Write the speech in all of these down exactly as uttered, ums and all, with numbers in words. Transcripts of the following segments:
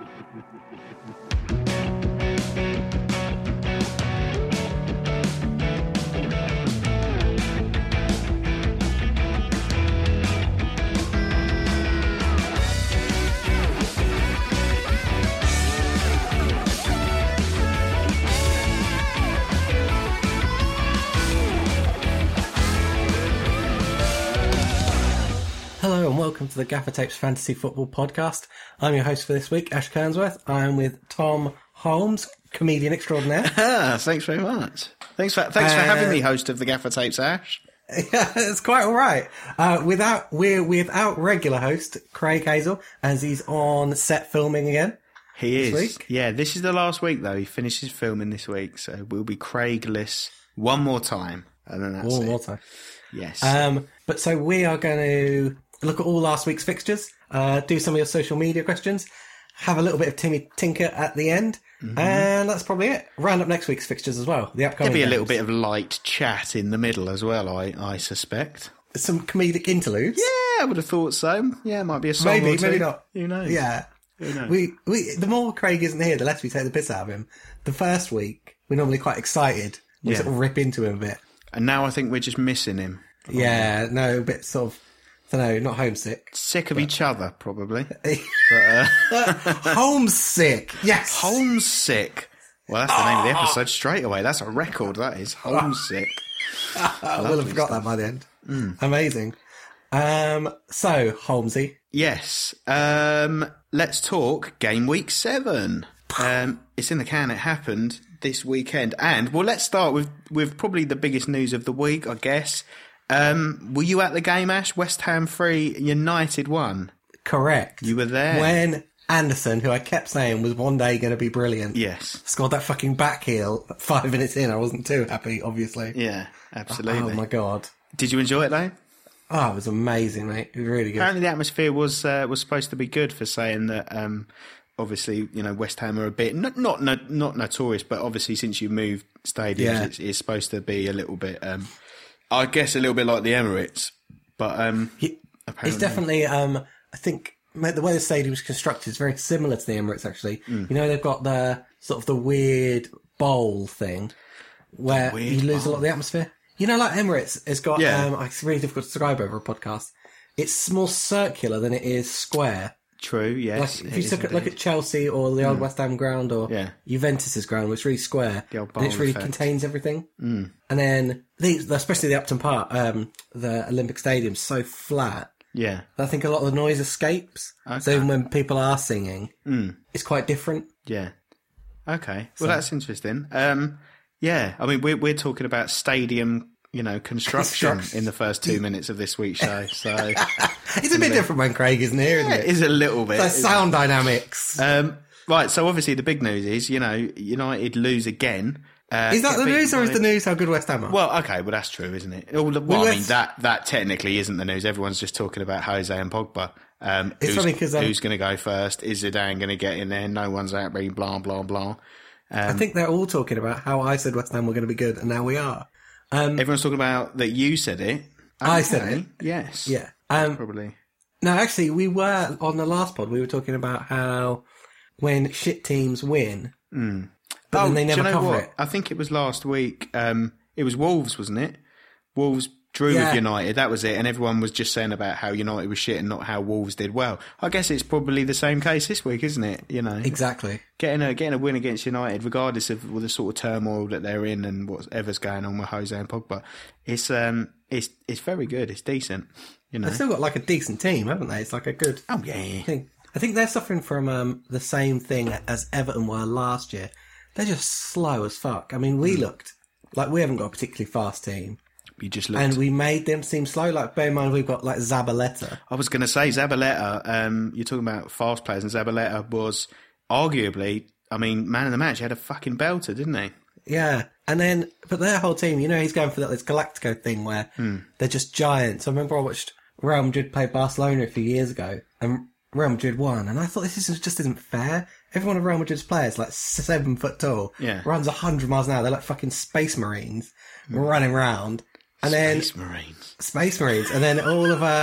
Hello and welcome to the Gaffer Tapes Fantasy Football Podcast. I'm your host for this week, Ash Kernsworth. I am with Tom Holmes, comedian extraordinaire. Ah, thanks very much. Thanks for thanks uh, for having me, host of the Gaffer Tapes, Ash. Yeah, it's quite all right. Uh, without we're without regular host Craig Hazel, as he's on set filming again. He this is. Week. Yeah, this is the last week though. He finishes filming this week, so we'll be Craigless one more time, and then that's one it. more time. Yes. Um, but so we are going to look at all last week's fixtures, uh, do some of your social media questions, have a little bit of Timmy Tinker at the end, mm-hmm. and that's probably it. Round up next week's fixtures as well. The upcoming. There'll be games. a little bit of light chat in the middle as well, I, I suspect. Some comedic interludes. Yeah, I would have thought so. Yeah, it might be a song Maybe, or two. maybe not. Who knows? Yeah. Who knows? We, we, the more Craig isn't here, the less we take the piss out of him. The first week, we're normally quite excited. We Yeah. sort of rip into him a bit. And now I think we're just missing him. Yeah, no, a bit sort of, I don't know, not homesick. Sick of but... each other, probably. but, uh... Homesick! Yes! Homesick. Well, that's the name of the episode straight away. That's a record, that is. Homesick. I will have forgot stuff. that by the end. Mm. Amazing. Um, so, Holmesy. Yes. Um, let's talk game week seven. Um, it's in the can. It happened this weekend. And, well, let's start with, with probably the biggest news of the week, I guess. Um, were you at the game, Ash? West Ham three, United one. Correct. You were there. When Anderson, who I kept saying was one day going to be brilliant, yes, scored that fucking back heel five minutes in. I wasn't too happy, obviously. Yeah, absolutely. Oh, my God. Did you enjoy it, though? Oh, it was amazing, mate. It was really good. Apparently the atmosphere was uh, was supposed to be good for saying that, um, obviously, you know, West Ham are a bit, not not not, not notorious, but obviously since you moved stadiums, Yeah. it's, it's supposed to be a little bit, um, I guess, a little bit like the Emirates. But um, he, apparently... It's definitely, um, I think, the way the stadium was constructed is very similar to the Emirates, actually. Mm. You know, they've got the sort of the weird bowl thing where weird you lose bowl. a lot of the atmosphere. You know, like Emirates has got, Yeah. um, it's really difficult to describe over a podcast. It's more circular than it is square. True, yes. Like, if you look at, look at Chelsea or the old mm. West Ham ground or yeah. Juventus's ground, which is really square, the old and it really effect. contains everything. Mm. And then, these, especially the Upton Park, um, the Olympic Stadium's so flat. Yeah. I think a lot of the noise escapes. Okay. So even when people are singing, mm. it's quite different. Yeah. Okay. Well, So- that's interesting. Um, yeah. I mean, we're we're talking about stadium, you know, construction, Construction. in the first two minutes of this week's show. So It's a bit different when Craig isn't here, isn't yeah, it? it is a little bit. It's like sound dynamics. Um, right. So obviously the big news is, you know, United lose again. Uh, is that get the beaten news or is by- the news how good West Ham are? Well, okay, well that's true, isn't it? Well, well I let's- mean that that technically isn't the news. Everyone's just talking about Jose and Pogba. Um, It's who's, funny 'cause, um, who's going to go first? Is Zidane going to get in there? No one's out being blah blah blah. Um, I think they're all talking about how I said West Ham were going to be good, and now we are. Um, everyone's talking about that. You said it. I said Okay, it. Yes. yeah. Um, Probably. no, actually, we were, on the last pod, we were talking about how when shit teams win, Mm. but oh, then they do you never know cover what? it. I think it was last week. Um, it was Wolves, wasn't it? Wolves drew Yeah. with United. That was it. And everyone was just saying about how United was shit and not how Wolves did well. I guess it's probably the same case this week, isn't it? You know, Exactly. getting a getting a win against United, regardless of the sort of turmoil that they're in and whatever's going on with Jose and Pogba, it's um it's it's very good. It's decent. You know. They've still got like a decent team, haven't they? It's like a good Oh yeah. thing. I think they're suffering from um, the same thing as Everton were last year. They're just slow as fuck. I mean, we looked like we haven't got a particularly fast team. You just looked. And we made them seem slow. Like, bear in mind, we've got like Zabaleta. I was going to say Zabaleta. Um, you're talking about fast players, and Zabaleta was arguably, I mean, man of the match. He had a fucking belter, didn't he? Yeah. And then, but their whole team, you know, he's going for that, this Galactico thing where they're just giants. I remember I watched Real Madrid play Barcelona a few years ago, and Real Madrid won, and I thought this is, just isn't fair. Every one of Real Madrid's players, like seven foot tall, Yeah. runs a hundred miles an hour. They're like fucking space marines running around, and then Space Marines. space marines, and then all of uh,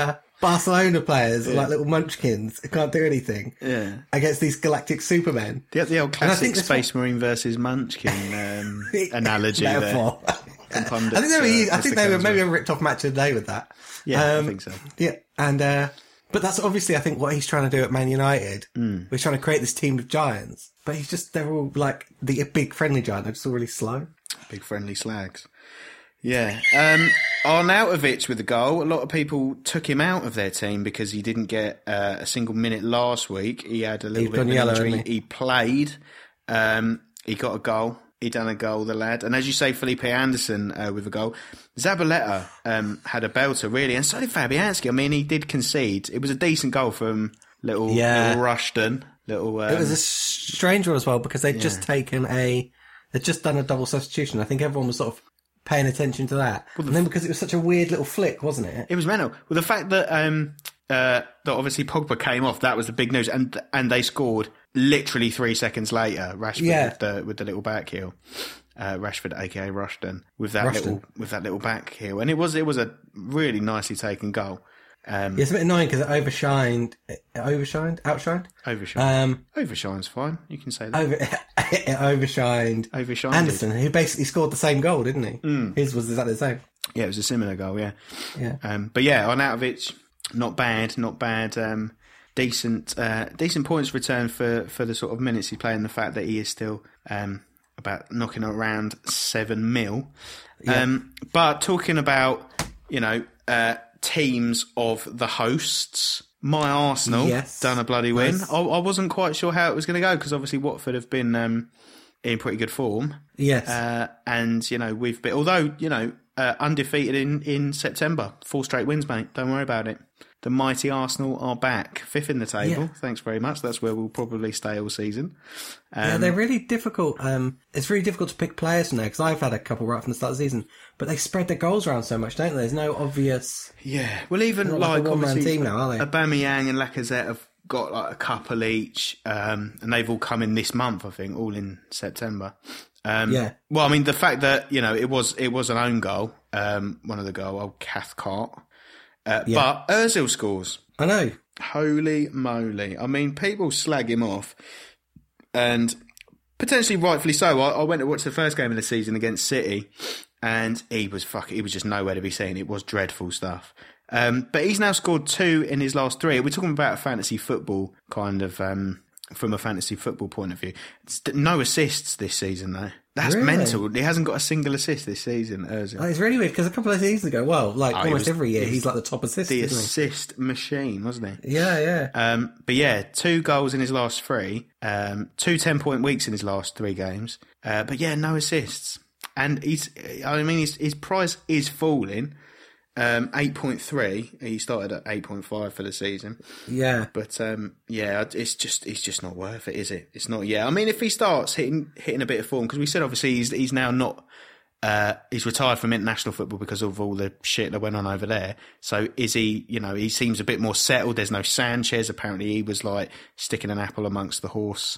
Barcelona players are like little munchkins who can't do anything Yeah. against these galactic supermen. The, the old I classic think this Space Marine versus Munchkin um, analogy there. Metaphor. From I pundits, think they were, uh, I Mister think they were Cosmo. maybe a ripped off Match of the Day with that. Yeah, Um, I think so. Yeah, and uh, but that's obviously I think what he's trying to do at Man United. Mm. We're trying to create this team of giants, but he's just they're all like the big friendly giant. They're just all really slow. Big friendly slags. Yeah. Um, Arnautovic with the goal. A lot of people took him out of their team because he didn't get uh, a single minute last week. He had a little He's bit of gone an yellow, injury. hasn't He? he? played. Um, he got a goal. He done a goal, the lad. And as you say, Felipe Anderson uh, with a goal. Zabaleta um, had a belter, really. And so did Fabianski. I mean, he did concede. It was a decent goal from little, Yeah. little Rushton. Little, um, It was a strange one as well because they'd just taken a, they'd just done a double substitution. I think everyone was sort of paying attention to that. Well, and then because it was such a weird little flick, wasn't it? It was mental. Well, the fact that um, uh, that obviously Pogba came off, that was the big news, and and they scored literally three seconds later. Rashford Yeah. with the with the little back heel, uh, Rashford, aka Rushton, with that Rushton. little with that little back heel, and it was it was a really nicely taken goal. Um, Yeah, it's a bit annoying because it overshined, it overshined, outshined. Overshine, Um, overshine's fine. You can say that. over, it overshined Overshined. Anderson, who basically scored the same goal, didn't he? Mm. His was exactly the same. Yeah, it was a similar goal. Yeah, Yeah. Um, but yeah, Arnautovic, not bad, not bad. Um, decent, uh, decent points return for, for the sort of minutes he played, and the fact that he is still um, about knocking around seven mil. Um, but talking about, you know, uh, teams of the hosts, my Arsenal Yes. done a bloody win. Nice. I, I wasn't quite sure how it was going to go because obviously Watford have been um, in pretty good form. Yes. Uh, and, you know, we've been, although, you know, uh, undefeated in, in September. Four straight wins, mate. Don't worry about it. The mighty Arsenal are back. Fifth in the table. Yeah. Thanks very much. That's where we'll probably stay all season. Um, yeah, they're really difficult. Um, it's really difficult to pick players from there because I've had a couple right from the start of the season, but they spread their goals around so much, don't they? There's no obvious. yeah. Well, even They're not like like, a one-man obviously, team now, are they? Aubameyang and Lacazette have got like a couple each, um, and they've all come in this month, I think, all in September. Um, Yeah. Well, I mean, the fact that, you know, it was it was an own goal, um, one of the goal, old Cathcart. Uh, Yeah. But Ozil scores. I know. Holy moly. I mean, people slag him off, and potentially rightfully so. I, I went to watch the first game of the season against City, and he was fuck, he was just nowhere to be seen. It was dreadful stuff. Um, but he's now scored two in his last three. We're talking about a fantasy football kind of, um, from a fantasy football point of view. It's no assists this season, though. That's Really? mental. He hasn't got a single assist this season, Ozil. Oh, it's really weird because a couple of seasons ago, well, like Oh, he almost was- every year, he he's was like the top assist, The isn't assist machine, wasn't he? he? Yeah, yeah. Um, but yeah, two goals in his last three, um, two ten-point weeks in his last three games. Uh, but yeah, no assists. And he's, I mean, his, his price is falling. Um, eight point three. He started at eight point five for the season. Yeah. But um, yeah, it's just it's just not worth it, is it? It's not. Yeah, I mean, if he starts hitting hitting a bit of form, because we said obviously he's he's now not. Uh, he's retired from international football because of all the shit that went on over there. So is he, you know, he seems a bit more settled. There's no Sanchez. Apparently he was like sticking an apple amongst the horse.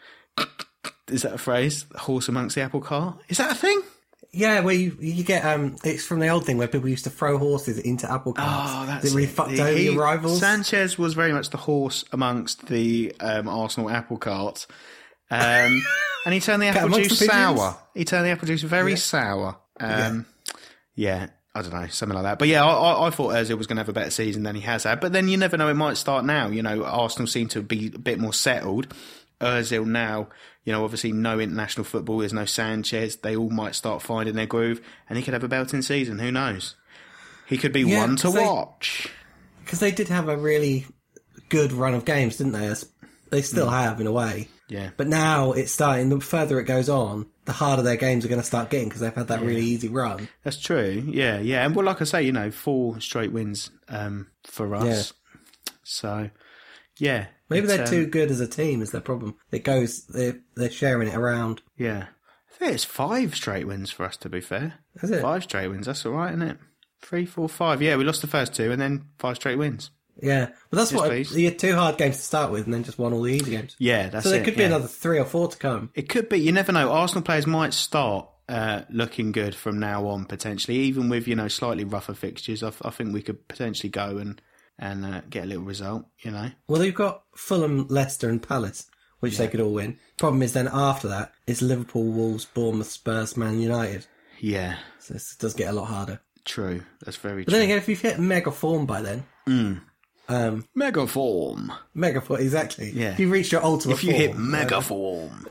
Is that a phrase? Horse amongst the apple cart? Is that a thing? Yeah, where you you get um, it's from the old thing where people used to throw horses into apple carts. Oh, that's it really it. fucked He- over he- your rivals. Sanchez was very much the horse amongst the um, Arsenal apple cart. Um, and he turned the apple amongst juice the pigeons? sour. He turned the apple juice very Yeah. sour. Um, yeah. I don't know, something like that. But yeah, I, I, I thought Ozil was going to have a better season than he has had. But then you never know, it might start now. You know, Arsenal seem to be a bit more settled. Ozil now, you know, obviously no international football, there's no Sanchez. They all might start finding their groove, and he could have a belting season. Who knows? He could be Yeah, one to they- watch. Because they did have a really good run of games, didn't they? As- They still have, in a way. Yeah. But now it's starting, the further it goes on, the harder their games are going to start getting because they've had that really easy run. That's true. Yeah, yeah. And well, like I say, you know, four straight wins um, for us. So, yeah. Maybe it's, they're um, too good as a team is their problem. It goes, they're, they're sharing it around. Yeah. I think it's five straight wins for us, to be fair. Is it? Five straight wins. That's all right, isn't it? Three, four, five. Yeah, we lost the first two and then five straight wins. Yeah. But that's Yes, what, please. you had two hard games to start with and then just won all the easy games. Yeah, that's So there it. could be yeah. another three or four to come. It could be. You never know. Arsenal players might start uh, looking good from now on, potentially. Even with, you know, slightly rougher fixtures, I, I think we could potentially go and and uh, get a little result, you know. Well, they've got Fulham, Leicester and Palace, which yeah. they could all win. Problem is then after that, it's Liverpool, Wolves, Bournemouth, Spurs, Man United. Yeah. So this does get a lot harder. True. That's very but true. But then again, if you've hit mega form by then... Mm. Um, mega form. Mega form, exactly. Yeah. If you've reached your ultimate If you form, hit mega um, form.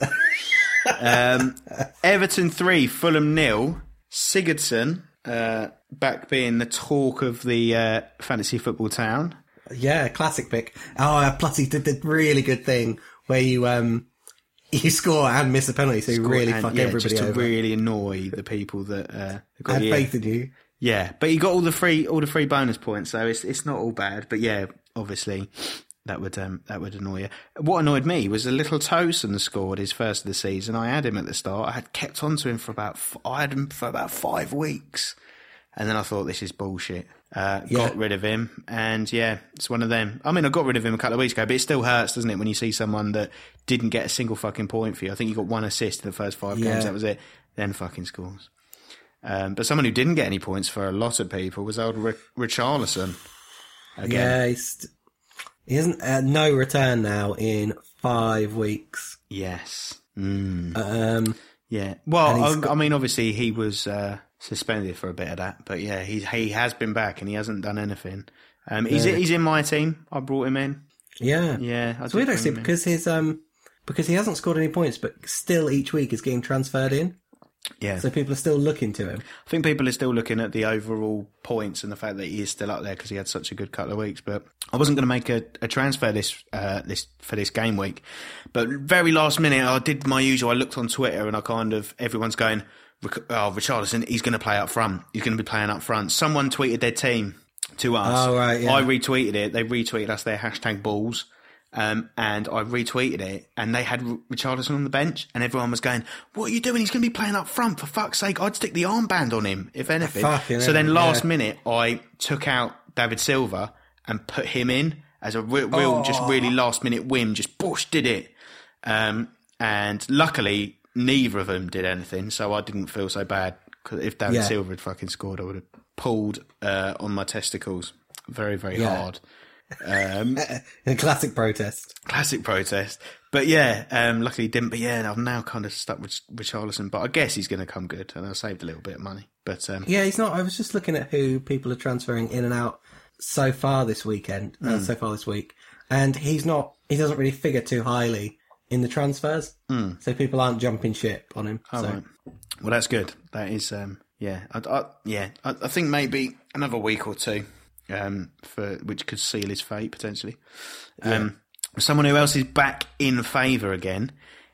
um, Everton three, Fulham nil. Sigurdsson, uh, back being the talk of the uh, fantasy football town. Yeah, classic pick. Oh, plus he did the really good thing where you um you score and miss a penalty, so you Score really and, fuck yeah, everybody just to over. really annoy the people that uh, got had the, faith in you. Yeah, but you got all the free all the free bonus points, so it's it's not all bad. But yeah, obviously that would um, that would annoy you. What annoyed me was a little Tosin scored his first of the season. I had him at the start. I had kept on to him for about I had him for about five weeks, and then I thought this is bullshit. Uh, yeah. Got rid of him, and yeah, it's one of them. I mean, I got rid of him a couple of weeks ago, but it still hurts, doesn't it, when you see someone that didn't get a single fucking point for you? I think you got one assist in the first five yeah. games. That was it. Then fucking scores. Um, but someone who didn't get any points for a lot of people was old Rich- Richarlison. Again. Yeah, he's, he hasn't uh, no return now in five weeks. Yes. Mm. Um, yeah. Well, I, got- I mean, obviously he was uh, suspended for a bit of that, but yeah, he he has been back and he hasn't done anything. Um, he's yeah. he's in my team. I brought him in. Yeah, yeah. I it's weird actually because his um because he hasn't scored any points, but still each week is getting transferred in. Yeah. So people are still looking to him. I think people are still looking at the overall points and the fact that he is still up there because he had such a good couple of weeks. But I wasn't going to make a, a transfer this uh, this for this game week. But very last minute, I did my usual. I looked on Twitter and I kind of everyone's going, "Oh, Richarlison, he's going to play up front. He's going to be playing up front." Someone tweeted their team to us. Oh, right, yeah. I retweeted it. They retweeted us their hashtag balls. Um, and I retweeted it, and they had Richarlison on the bench, and everyone was going, "What are you doing? He's going to be playing up front, for fuck's sake. I'd stick the armband on him, if anything." Fucking so then hell, last yeah. minute, I took out David Silva and put him in as a real, real Oh. just really last minute whim, just Bush did it. Um, and luckily, neither of them did anything, so I didn't feel so bad, because if David Yeah. Silva had fucking scored, I would have pulled uh, on my testicles very, very Yeah. hard. Um, In a classic protest. Classic protest. But yeah, um, luckily he didn't. But yeah, I'm now kind of stuck with Richarlison. But I guess he's going to come good, and I saved a little bit of money. But um, Yeah, he's not. I was just looking at who people are transferring in and out so far this weekend, uh, Mm. so far this week, and he's not. He doesn't really figure too highly in the transfers, Mm. so people aren't jumping ship on him. oh, so. right. Well, that's good. That is, um, yeah, I, I, yeah. I, I think maybe another week or two, um, for which could seal his fate potentially. Um, someone who else is back in favour again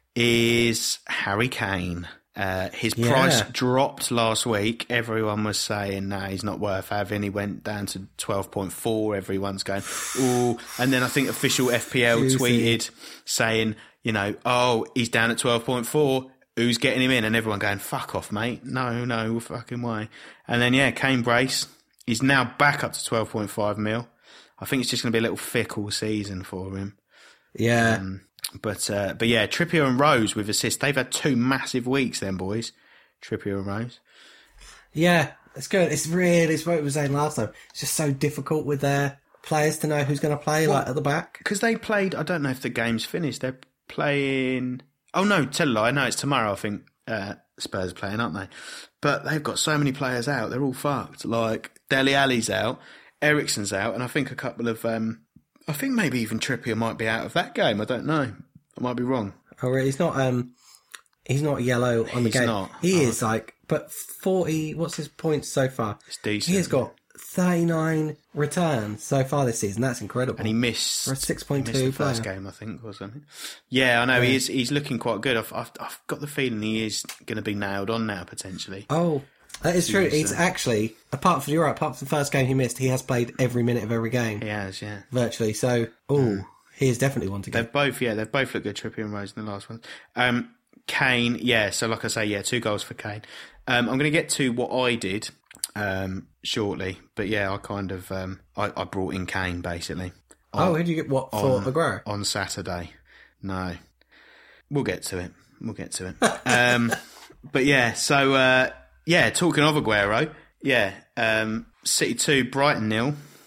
is Harry Kane. Uh, his Yeah. price dropped last week. Everyone was saying, no, he's not worth having. He went down to twelve point four. Everyone's going, ooh. And then I think official F P L Juicy. tweeted saying, you know, oh, he's down at twelve point four. Who's getting him in? And everyone going, fuck off, mate. No, no fucking way. And then, yeah, Kane brace. He's now back up to twelve point five mil. I think it's just going to be a little fickle season for him. Yeah. Um, but uh, but yeah, Trippier and Rose with assists. They've had two massive weeks then, boys. Trippier and Rose. Yeah, it's good. It's really, it's what we were saying last time. It's just so difficult with their players to know who's going to play, Well, like, at the back. Because they played, I don't know if the game's finished. They're playing... Oh, no, tell a lie. No, it's tomorrow, I think. Uh, Spurs are playing, aren't they? But they've got so many players out. They're all fucked. Like, Dele Alli's out, Eriksen's out, and I think a couple of... Um, I think maybe even Trippier might be out of that game. I don't know. I might be wrong. Oh, really? He's not, um, he's not yellow on the He's game. not. He Oh. is, like, but forty, what's his points so far? It's decent. He has got thirty-nine returns so far this season. That's incredible. And he missed, For a six point two he missed the first player. game, I think, or something. Yeah, I know. Yeah. He is, he's looking quite good. I've, I've, I've got the feeling he is going to be nailed on now, potentially. Oh, that is true. He's, He's uh, actually, apart from, you're right, apart from the first game he missed, he has played every minute of every game, He has, yeah. virtually. So, oh, he is definitely one to go. They've both, yeah, they've both looked good, Trippier and Rose in the last one. Um, Kane, yeah, so like I say, yeah, two goals for Kane. Um, I'm going to get to what I did um, shortly, but yeah, I kind of, um, I, I brought in Kane, basically. Oh, on, who did you get what for on, Aguero? on Saturday. No. We'll get to it. We'll get to it. um, but yeah, so, uh, yeah, talking of Aguero, yeah, um, City two, Brighton nil.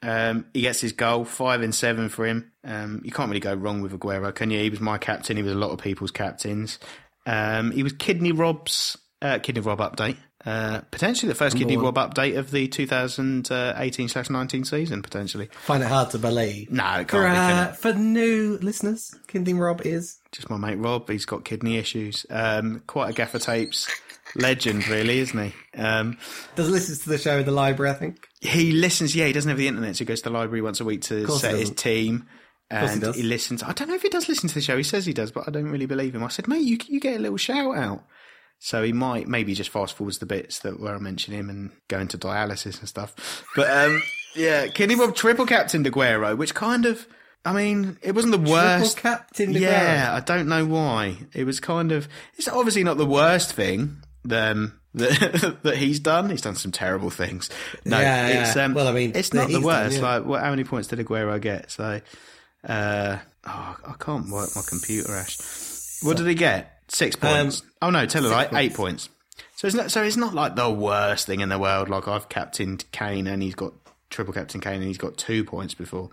Um, he gets his goal, five in seven for him. Um, you can't really go wrong with Aguero, can you? He was my captain. He was a lot of people's captains. Um, he was Kidney Rob's uh, Kidney Rob update. Uh, potentially the first Kidney Rob update of the two thousand eighteen nineteen season, potentially. Find it hard to believe. No, it can't for, be, can uh, it? For new listeners, Kidney Rob is... Just my mate Rob. He's got kidney issues. Um, quite a Gaffer Tapes legend, really, isn't he? Um, Does listen to the show in the library, I think. he listens, yeah, he doesn't have the internet, so he goes to the library once a week to course set he his doesn't. team. course he And does. he listens. I don't know if he does listen to the show. He says he does, but I don't really believe him. I said, mate, you you get a little shout out. So he might maybe just fast forwards the bits that where I mention him and go into dialysis and stuff. But um, yeah, Kidney Rob triple captain Aguero, which kind of, I mean, it wasn't the worst. Triple captain Aguero. Yeah, I don't know why. It was kind of. It's obviously not the worst thing um, that that he's done. He's done some terrible things. No, Yeah, it's yeah. um, Well, I mean, it's that not the he's done, worst. yeah. Like, what, how many points did Aguero get? So, uh, oh, I can't work my computer, Ash. What did he get? Six points. Um, oh no, tell a six lie. points. Eight points. So it's not. So it's not like the worst thing in the world. Like I've captained Kane and he's got triple captain Kane and he's got two points before.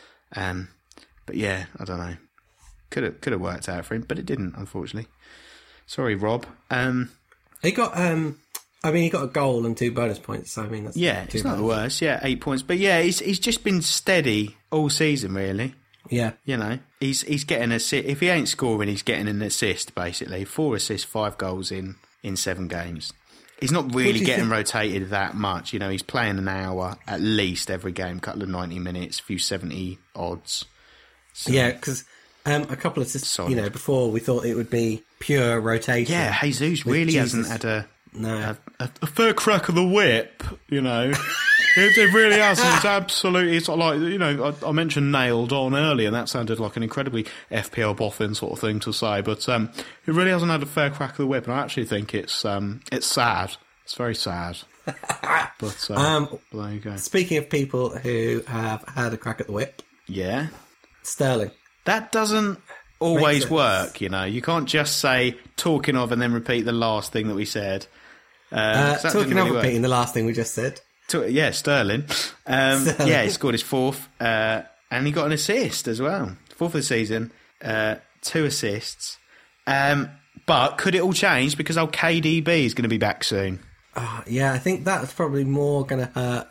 Um, but yeah, I don't know. Could have could have worked out for him, but it didn't, unfortunately. Sorry, Rob. Um, He got, um, I mean, he got a goal and two bonus points, so I mean, that's yeah, too it's not bad. the worst. Yeah, eight points. But yeah, he's he's just been steady all season, really. Yeah. You know, he's he's getting a assist. If he ain't scoring, he's getting an assist, basically. Four assists, five goals in, in seven games. He's not What do really you getting think- rotated that much. You know, he's playing an hour at least every game, couple of ninety minutes, a few seventy odds. So, Yeah, because um, a couple of, Solid. you know, before we thought it would be pure rotation. Yeah, Jesus with really Jesus. hasn't had a, No. a, a, a fair crack of the whip, you know. It, it really hasn't. It's absolutely. It's like, you know, I, I mentioned nailed on earlier, and that sounded like an incredibly F P L boffin sort of thing to say. But um, it really hasn't had a fair crack of the whip, and I actually think it's um, it's sad. It's very sad. But uh, Um, well, there you go. Speaking of people who have had a crack at the whip, Yeah, Sterling. that doesn't always sense. work. You know, you can't just say talking of and then repeat the last thing that we said. Uh, Uh, 'cause that talking didn't of really work. repeating the last thing we just said. To- Yeah, Sterling. Um, Sterling. Yeah, he scored his fourth, uh, and he got an assist as well. Fourth of the season, uh, two assists. Um, but could it all change because old K D B is going to be back soon? Oh, yeah, I think that's probably more going to hurt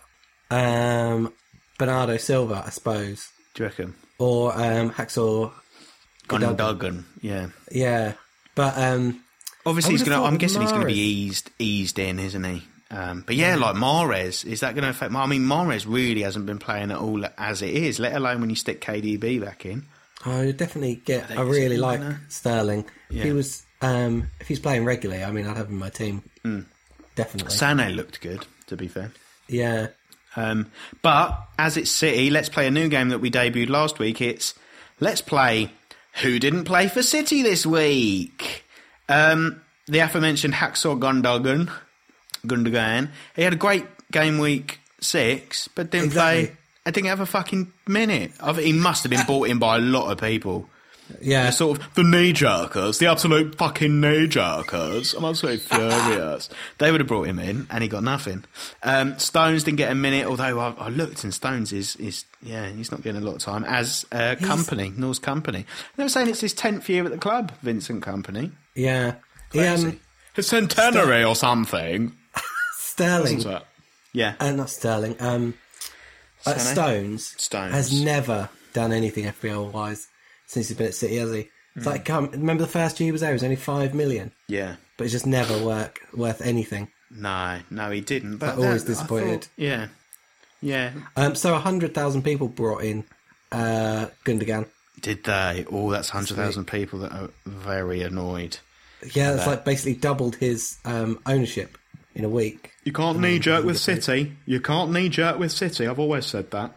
um, Bernardo Silva, I suppose. Do you reckon? Or um, Hacksaw. Gundogan. Gundogan, yeah. Yeah. But um, Obviously, I he's would've going. thought I'm with guessing he's going to be Mahrez. eased eased in, isn't he? Um, but yeah, like Mahrez, is that going to affect? I mean, Mahrez really hasn't been playing at all as it is. Let alone when you stick K D B back in. I would definitely get. think I he's really a like winner. Sterling. If Yeah. he was, um, if he's playing regularly, I mean, I'd have him in my team. Mm. Definitely. Sané looked good, to be fair. Yeah. Um, but as it's City, let's play a new game that we debuted last week. It's let's play Who Didn't Play for City this week. Um, the aforementioned Hacksaw Gundogan, Gundogan, he had a great game week six, but didn't Exactly. play. I didn't have a fucking minute. I think he must have been bought in by a lot of people. Yeah. The sort of the knee jerkers, the absolute fucking knee jerkers. I'm absolutely furious. They would have brought him in, and he got nothing. Um, Stones didn't get a minute, although I, I looked, and Stones is is yeah, he's not getting a lot of time. As uh, Company, Norse Company, they were saying it's his tenth year at the club. Vincent Company, Yeah. He, Crazy. um, his centenary or something. Sterling. Wasn't it? Yeah, Uh, not Sterling. Um, uh, Sané? Stones, Stones. has never done anything F P L wise since he's been at City, has he? It's Hmm. like, um, remember the first year he was there, it was only five million, yeah. but it's just never work, worth anything. No, no, he didn't. But Like, always that- I disappointed. thought- yeah, yeah. Um, so one hundred thousand people brought in uh, Gundogan. Did they? Oh, that's one hundred thousand people that are very annoyed. Yeah, it's that. like basically doubled his um, ownership in a week. You can't knee jerk with City. You can't knee jerk with City. I've always said that.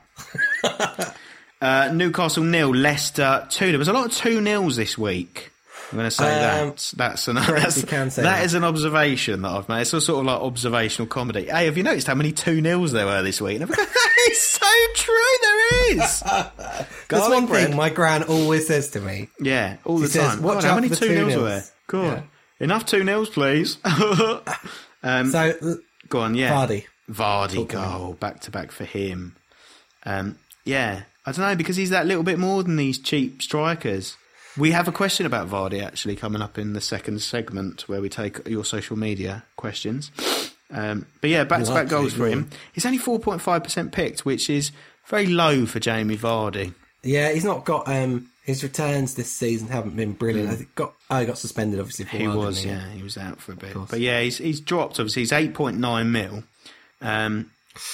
uh, Newcastle nil, Leicester two. There was a lot of two nils this week. I'm going to say Um, that. That's an correct, that's, you can say that that. is an observation that I've made. It's a sort of like observational comedy. Hey, have you noticed how many two nils there were this week? And I'm like, it's so true. There is. That's Garlic one bread. thing my gran always says to me. Yeah, all She the says, time. "Watch God, how out many for the two nils two were nils." there? God, Yeah. enough two nils, please. um, So, l- Go on, yeah. Vardy. Vardy Talk to me. goal, back to back for him. Um, yeah, I don't know, because he's that little bit more than these cheap strikers. We have a question about Vardy actually coming up in the second segment where we take your social media questions. Um, but yeah, back-to-back goals for him. He's only four point five percent picked, which is very low for Jamie Vardy. Yeah, he's not got... Um, his returns this season haven't been brilliant. Mm. I think got, oh, he got suspended, obviously, for a while. He was, he? yeah. He was out for a bit. But yeah, he's he's dropped, obviously. He's eight point nine mil. Um,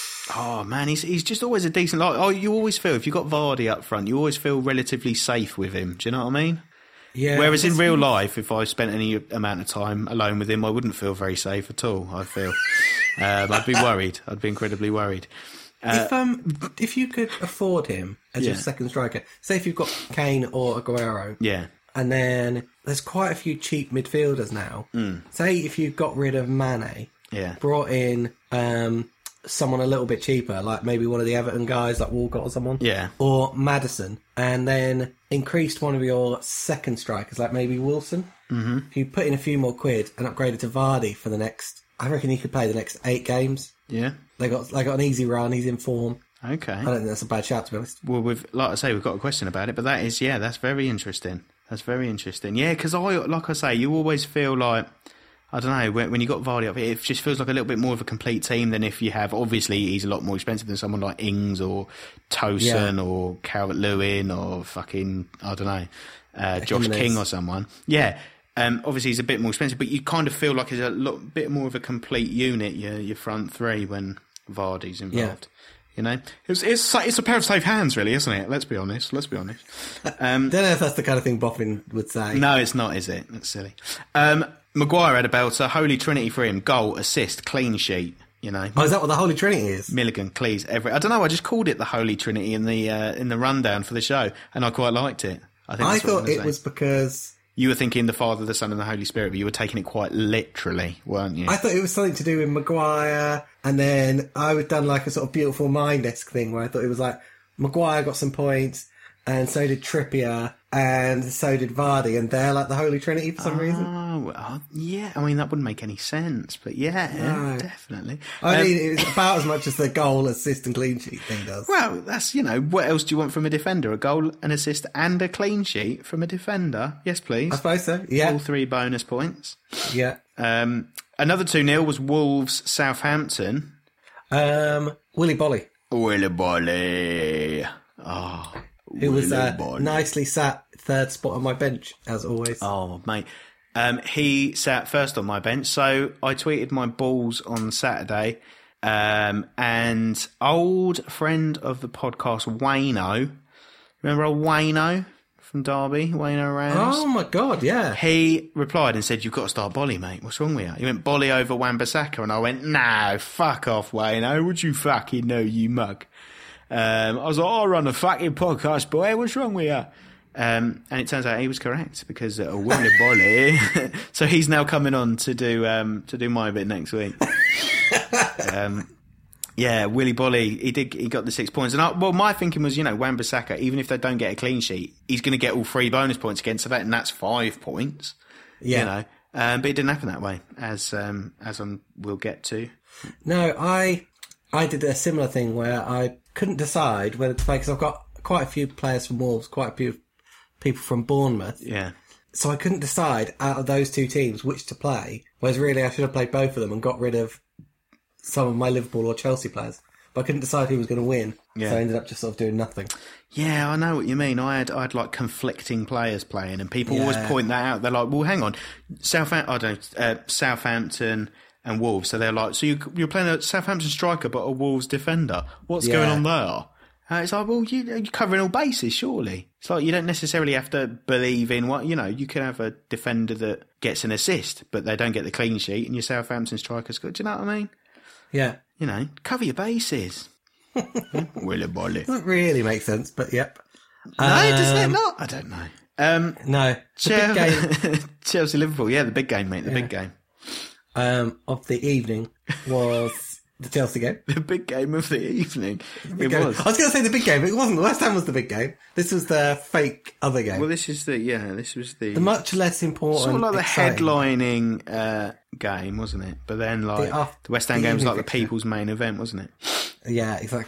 oh, man, he's he's just always a decent... Like, oh, you always feel, if you've got Vardy up front, you always feel relatively safe with him. Do you know what I mean? Yeah. Whereas in real life, if I spent any amount of time alone with him, I wouldn't feel very safe at all, I feel. um, I'd be worried. I'd be incredibly worried. Uh, if um if you could afford him as yeah. your second striker, say if you've got Kane or Aguero, yeah, and then there's quite a few cheap midfielders now. Mm. Say if you got rid of Mane, yeah, brought in um someone a little bit cheaper, like maybe one of the Everton guys, like Walcott or someone, yeah, or Maddison, and then increased one of your second strikers, like maybe Wilson. Mm-hmm. If you put in a few more quid and upgraded to Vardy for the next, I reckon he could play the next eight games. Yeah. They got they got an easy run. He's in form. Okay. I don't think that's a bad shout, to be honest. Well, we've like I say, we've got a question about it, but that is, yeah, that's very interesting. That's very interesting. Yeah, because I, like I say, you always feel like, I don't know, when, when you got Vardy up here, it just feels like a little bit more of a complete team than if you have. Obviously, he's a lot more expensive than someone like Ings or Tosin yeah. or Calvert-Lewin or fucking, I don't know, uh, Josh Jimenez. King or someone. Yeah. Um, obviously, he's a bit more expensive, but you kind of feel like it's a lot, bit more of a complete unit, your, your front three, when Vardy's involved. Yeah. You know, it's, it's it's a pair of safe hands, really, isn't it? Let's be honest. Let's be honest. Um, don't know if that's the kind of thing Boffin would say. No, it's not, is it? That's silly. Um, Maguire had a belter, holy trinity for him: goal, assist, clean sheet. You know. Oh, is that what the Holy Trinity is? Milligan, Cleese, every. I don't know. I just called it the Holy Trinity in the uh, in the rundown for the show, and I quite liked it. I think. I thought it was because. You were thinking the Father, the Son and the Holy Spirit, but you were taking it quite literally, weren't you? I thought it was something to do with Maguire, and then I had done like a sort of Beautiful Mind-esque thing where I thought it was like Maguire got some points, and so did Trippier, and so did Vardy, and they're like the Holy Trinity for some oh, reason. Well, yeah, I mean, that wouldn't make any sense, but yeah, no. definitely. I um, mean, it's about as much as the goal, assist and clean sheet thing does. Well, that's, you know, what else do you want from a defender? A goal, an assist and a clean sheet from a defender? Yes, please. I suppose so, yeah. All three bonus points. Yeah. Um, another two nil was Wolves Southampton. Um, Willy Bolly. Willy Bolly. Oh, Who was uh, nicely sat third spot on my bench, as always. Oh, mate. Um, he sat first on my bench. So I tweeted my balls on Saturday. Um, and old friend of the podcast, Wayno. Remember old Wayno from Derby? Wayno Rams? Oh, my God, yeah. He replied and said, "You've got to start Bolly, mate. What's wrong with you?" He went, "Bolly over Wan-Bissaka." And I went, "No, fuck off, Wayno. Would you fucking know, you mug?" Um, I was like, "Oh, I run a fucking podcast, boy. What's wrong with you?" Um, and it turns out he was correct because uh, Willy Bolly. So he's now coming on to do um, to do my bit next week. um, yeah, Willy Bolly. He did. He got the six points. And I, well, my thinking was, you know, Wan-Bissaka, even if they don't get a clean sheet, he's going to get all three bonus points again. So that and that's five points. Yeah. You know, um, but it didn't happen that way, as um, as I'm, we'll get to. No, I I did a similar thing where I couldn't decide whether to play because I've got quite a few players from Wolves, quite a few people from Bournemouth. Yeah. So I couldn't decide out of those two teams which to play, whereas really I should have played both of them and got rid of some of my Liverpool or Chelsea players. But I couldn't decide who was going to win, yeah. So I ended up just sort of doing nothing. Yeah, I know what you mean. I had I had like conflicting players playing, and people yeah. always point that out. They're like, "Well, hang on, Southampton, I don't know, uh, Southampton and Wolves." So they're like, "So you, you're playing a Southampton striker but a Wolves defender? What's yeah. going on there?" Uh, it's like, well, you, you're covering all bases, surely. It's like you don't necessarily have to believe in what, you know, you can have a defender that gets an assist, but they don't get the clean sheet, and your Southampton striker's good. Do you know what I mean? Yeah. You know, cover your bases. Willy Bolly. Doesn't really make sense, but yep. No, um, does it not? I don't know. Um, no. The Chel- big game. Chelsea Liverpool, yeah, the big game, mate, the yeah. big game. Um, of the evening was the Chelsea game. The big game of the evening. It game. was. I was going to say the big game, but it wasn't. The West Ham was the big game. This was the fake other game. Well, this is the, yeah, this was the... The much less important... Sort of like the exciting. headlining uh, game, wasn't it? But then, like, the, the West Ham the game was like the People's main event, wasn't it? Yeah, exactly.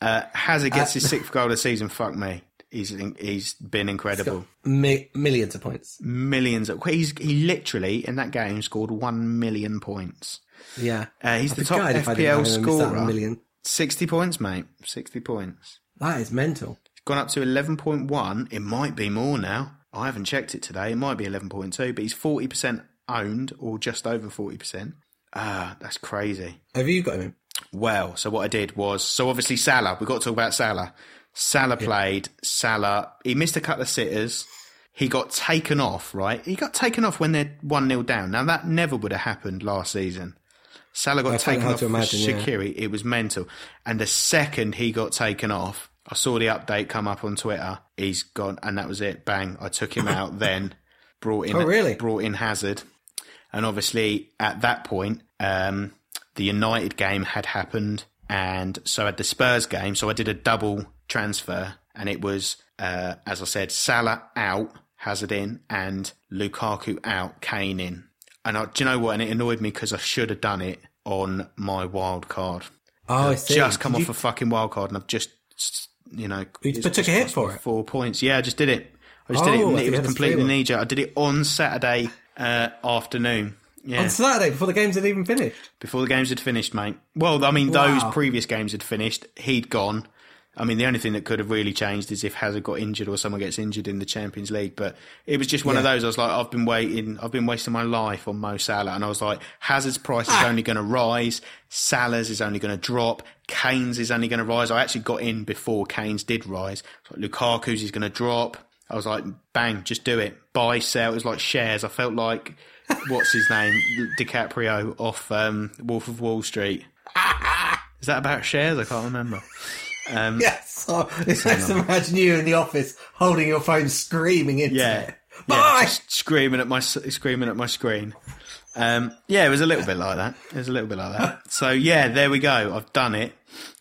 Uh, Hazard gets his sixth goal of the season. Fuck me. He's he's been incredible. Mi- millions of points. Millions. Of, he's he literally in that game scored one million points. Yeah, uh, he's I'd the be top gutted if I F P didn't L have him miss out on a scorer. million. Sixty points, mate. Sixty points. That is mental. He's gone up to eleven point one. It might be more now. I haven't checked it today. It might be eleven point two, but he's forty percent owned, or just over forty percent. Ah, that's crazy. Have you got him in? Well, so what I did was, so obviously Salah, we've got to talk about Salah. Salah yeah. played, Salah, he missed a couple of sitters. He got taken off, right? He got taken off when they're one nil down. Now, that never would have happened last season. Salah got taken off for Shaqiri. Yeah. It was mental. And the second he got taken off, I saw the update come up on Twitter. He's gone, and that was it. Bang. I took him out then, brought in, oh, really? brought in Hazard. And obviously, at that point, um, the United game had happened, and so had the Spurs game. So I did a double transfer, and it was, uh, as I said, Salah out, Hazard in, and Lukaku out, Kane in. And I, do you know what? And it annoyed me because I should have done it on my wild card. Oh, I I've see. just come Did off you... a fucking wild card, and I've just, you know, you took a hit for it. Four points. Yeah, I just did it. I just oh, did it. I It was completely knee jerk. I did it on Saturday uh, afternoon. Yeah. On Saturday, before the games had even finished? Before the games had finished, mate. Well, I mean, wow. those previous games had finished. He'd gone. I mean, the only thing that could have really changed is if Hazard got injured or someone gets injured in the Champions League. But it was just one yeah. of those. I was like, I've been waiting. I've been wasting my life on Mo Salah. And I was like, Hazard's price is ah. only going to rise. Salah's is only going to drop. Kane's is only going to rise. I actually got in before Kane's did rise. So like, Lukaku's is going to drop. I was like, bang, just do it. Buy, sell. It was like shares. I felt like... What's his name? DiCaprio off um, Wolf of Wall Street. Is that about shares? I can't remember. Um, yes. Oh, it's nice to imagine you in the office holding your phone, screaming into yeah, it. Bye. Yeah, just screaming at my screaming at my screen. Um, yeah, it was a little bit like that. It was a little bit like that. So yeah, there we go. I've done it.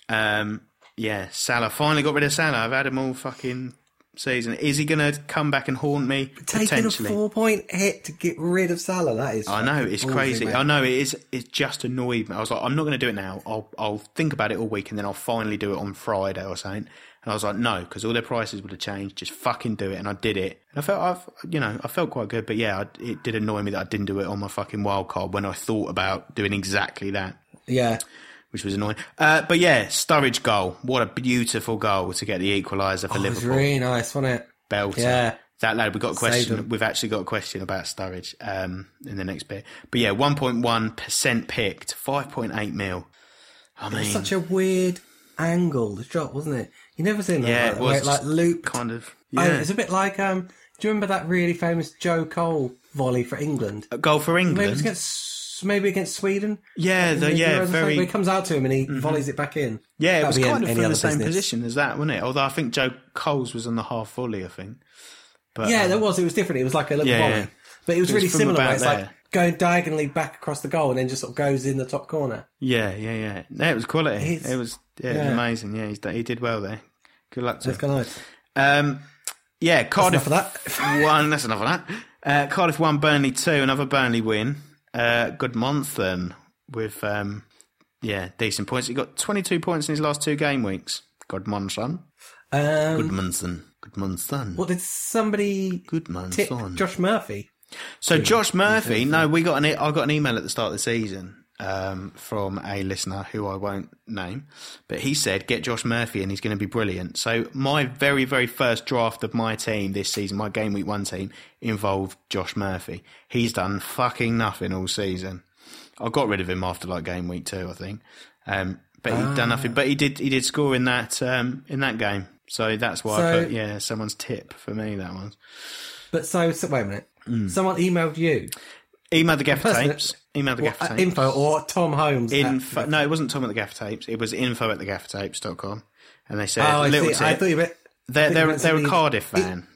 Um, yeah, Salah finally got rid of Salah. I've had him all fucking season. Is he going to come back and haunt me? Taking a four-point hit to get rid of Salah, that is... I know, it's crazy. Mate. I know, it is. It just annoyed me. I was like, I'm not going to do it now. I'll I'll think about it all week and then I'll finally do it on Friday or something. And I was like, no, because all their prices would have changed. Just fucking do it. And I did it. And I felt, I've, you know, I felt quite good. But yeah, I, it did annoy me that I didn't do it on my fucking wild card when I thought about doing exactly that. Yeah. Which was annoying. Uh, but yeah, Sturridge goal. What a beautiful goal to get the equaliser for oh, Liverpool. It was really nice, wasn't it? Belter. Yeah. That lad, we've got a question. We've actually got a question about Sturridge um, in the next bit. But yeah, one point one percent picked, five point eight mil. I mean, it was such a weird angle, the shot, wasn't it? You never seen that. Yeah, like, it was it, like looped. Kind of. Yeah. Oh, it's a bit like, um, do you remember that really famous Joe Cole volley for England? A goal for England? Maybe it was against, maybe against Sweden? Yeah, the, yeah, very... Where he comes out to him and he mm-hmm. volleys it back in. Yeah, it That'd was kind of from the same business. position as that, wasn't it? Although I think Joe Cole's was on the half volley, I think. But, yeah, um, there was. It was different. It was like a little yeah, volley. yeah. But it was it really was similar. Where it's there. like going diagonally back across the goal and then just sort of goes in the top corner. Yeah, yeah, yeah. Yeah, it was quality. It's, it was yeah, yeah. It was amazing. Yeah, he's, he did well there. Good luck to him. him. Nice. Um, yeah, Cardiff that's enough of that. one. That's enough of that. Uh, Cardiff one, Burnley two. Another Burnley win. Uh, good month then with um, yeah, decent points. He got twenty-two points in his last two game weeks. Good month, son. Um, good month, son. Good month, son. What did somebody good month, tip son. Josh Murphy? So Good. Josh Murphy. No, we got an. I got an email at the start of the season. Um, from a listener who I won't name, but he said, get Josh Murphy and he's going to be brilliant. So my very, very first draft of my team this season, my game week one team, involved Josh Murphy. He's done fucking nothing all season. I got rid of him after like game week two, I think. Um, but he'd ah. done nothing, but he did, he did score in that, um, in that game. So that's why so, I put, yeah, someone's tip for me, that was. But so, so wait a minute. Mm. Someone emailed you. Email the Gaffer Tapes. Email the what, Gaffer Tapes. Info or Tom Holmes. Info, no, it wasn't Tom at the Gaffer Tapes. It was info at the gaffer tapes dot com. And they said, oh, I little see. tip. I thought you meant, they're they're, they're a Cardiff fan,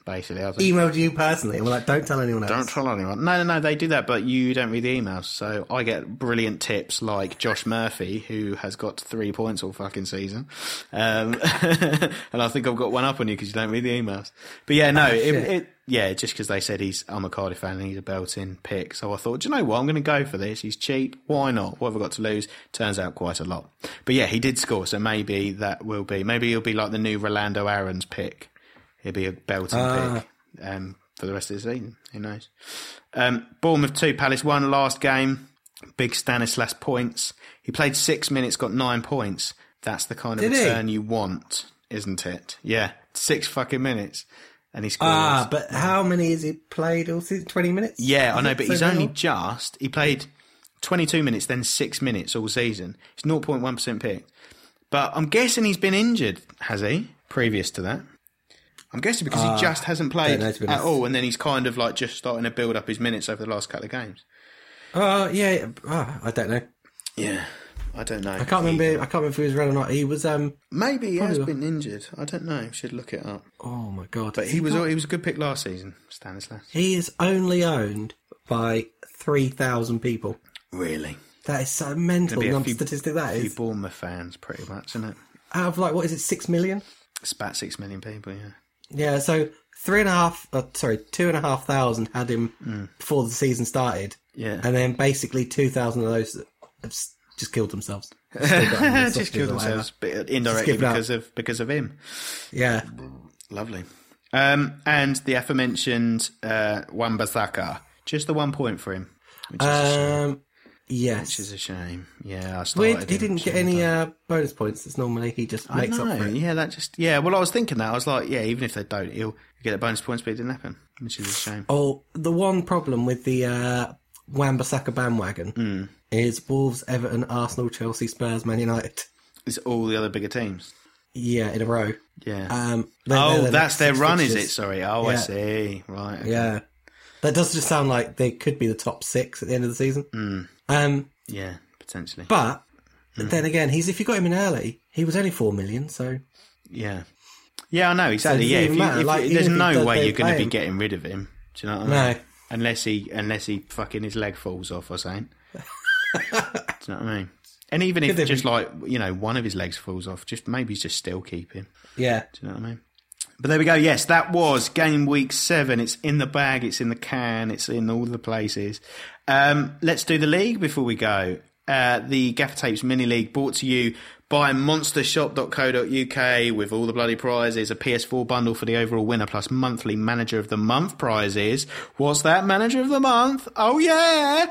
basically. I think. Emailed you personally, and we're like, don't tell anyone else. Don't tell anyone. No, no, no, they do that, but you don't read the emails. So I get brilliant tips like Josh Murphy, who has got three points all fucking season. Um, and I think I've got one up on you because you don't read the emails. But yeah, no, Oh, it, shit. it, yeah, just because they said he's, I'm a Cardiff fan and he's a belting pick. So I thought, do you know what? I'm going to go for this. He's cheap. Why not? What have I got to lose? Turns out quite a lot. But yeah, he did score. So maybe that will be, maybe he'll be like the new Rolando Aaron's pick. He'll be a belting Ah. pick. Um, for the rest of the season. Who knows? Um, Bournemouth two, Palace one, last game. Big Stanislas points. He played six minutes, got nine points. That's the kind of Did he? return you want, isn't it? Yeah, six fucking minutes. And he scored. Ah, but how many has he played all season? twenty minutes? Yeah, I Is know, it but so he's only little? just, he played twenty-two minutes, then six minutes all season. He's zero point one percent picked. But I'm guessing he's been injured, has he? Previous to that. I'm guessing because Uh, he just hasn't played don't know, to be at honest. all, and then he's kind of like just starting to build up his minutes over the last couple of games. Oh, yeah. Oh, I don't know. Yeah, I don't know. I can't remember. I can't remember if he was red or not. He was. Um. Maybe he has Probably. been injured. I don't know. Should look it up. Oh my god. But Is he was not- he was a good pick last season, Stanislas. He is only owned by three thousand people. Really? That is so mental. There'd be a Number few- statistic that A few is. Bournemouth fans, pretty much, isn't it? Out of like what is it? Six million. It's about six million people. Yeah. Yeah. So three and a half. Uh, sorry, two and a half thousand had him Mm. before the season started. Yeah. And then basically two thousand of those have s- just killed themselves. Still got him in the Just sausages killed or whatever. themselves but indirectly give it up. because of because of him. Yeah. Lovely. Um, and the aforementioned uh, Wan-Bissaka, just the one point for him, which is, a shame. Um. Yes. Which is a shame. Yeah, I started. Weird. He him, didn't get shouldn't any have done. uh, bonus points. It's normally he just I makes know. up for it. Yeah, that just yeah. Well, I was thinking that I was like, yeah, even if they don't, he'll get the bonus points, but it didn't happen, which is a shame. Oh, the one problem with the uh, Wan-Bissaka bandwagon Mm. is Wolves, Everton, Arsenal, Chelsea, Spurs, Man United. It's all the other bigger teams. Yeah, in a row. Yeah. Um, they're- oh, they're the that's next their six run, is fixtures. it? Sorry. Oh, I Yeah. see. Right. Okay. Yeah. That does just sound like they could be the top six at the end of the season. Mm. Um, Yeah, potentially. but Hmm. then again, he's if you got him in early, he was only four million. So Yeah. Yeah, I know, exactly. does it yeah, if even you, matter? if, Like, there's even if he no does- way they you're going to play be him. getting rid of him. Do you know what I mean? no, Unless he, unless he fucking his leg falls off or something. Do you know what I mean? And even if Could they just be- like, you know, one of his legs falls off, just maybe just still keep him. yeah. Do you know what I mean? But there we go. Yes, that was game week seven. It's in the bag. It's in the can. It's in all the places. Um, let's do the league before we go. Uh, the Gaffer Tapes Mini League brought to you by monster shop dot co dot U K with all the bloody prizes, a P S four bundle for the overall winner, plus monthly Manager of the Month prizes. What's that, Manager of the Month? Oh, yeah!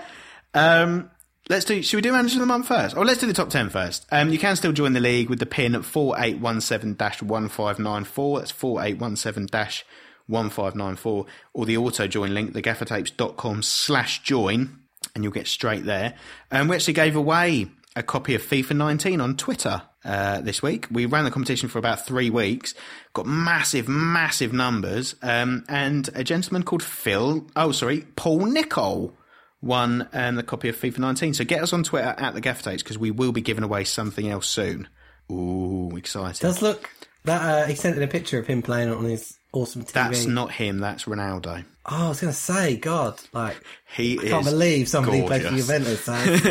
Um, let's do, should we do Manager of the Month first? Oh, let's do the top ten first. Um, you can still join the league with the pin at four eight one seven dash one five nine four. That's four eight one seven dash one five nine four. Or the auto join link, thegaffertapes.com slash join. And you'll get straight there. And we actually gave away a copy of FIFA nineteen on Twitter uh, this week. We ran the competition for about three weeks, got massive, massive numbers. Um, and a gentleman called Phil, oh, sorry, Paul Nicol won um, the copy of FIFA nineteen. So get us on Twitter at the Gaffer Tapes because we will be giving away something else soon. Ooh, exciting. Does look that uh, he sent in a picture of him playing it on his awesome T V. That's not him, that's Ronaldo. Oh, I was going to say, God, like He I is can't believe somebody who plays for gorgeous. Juventus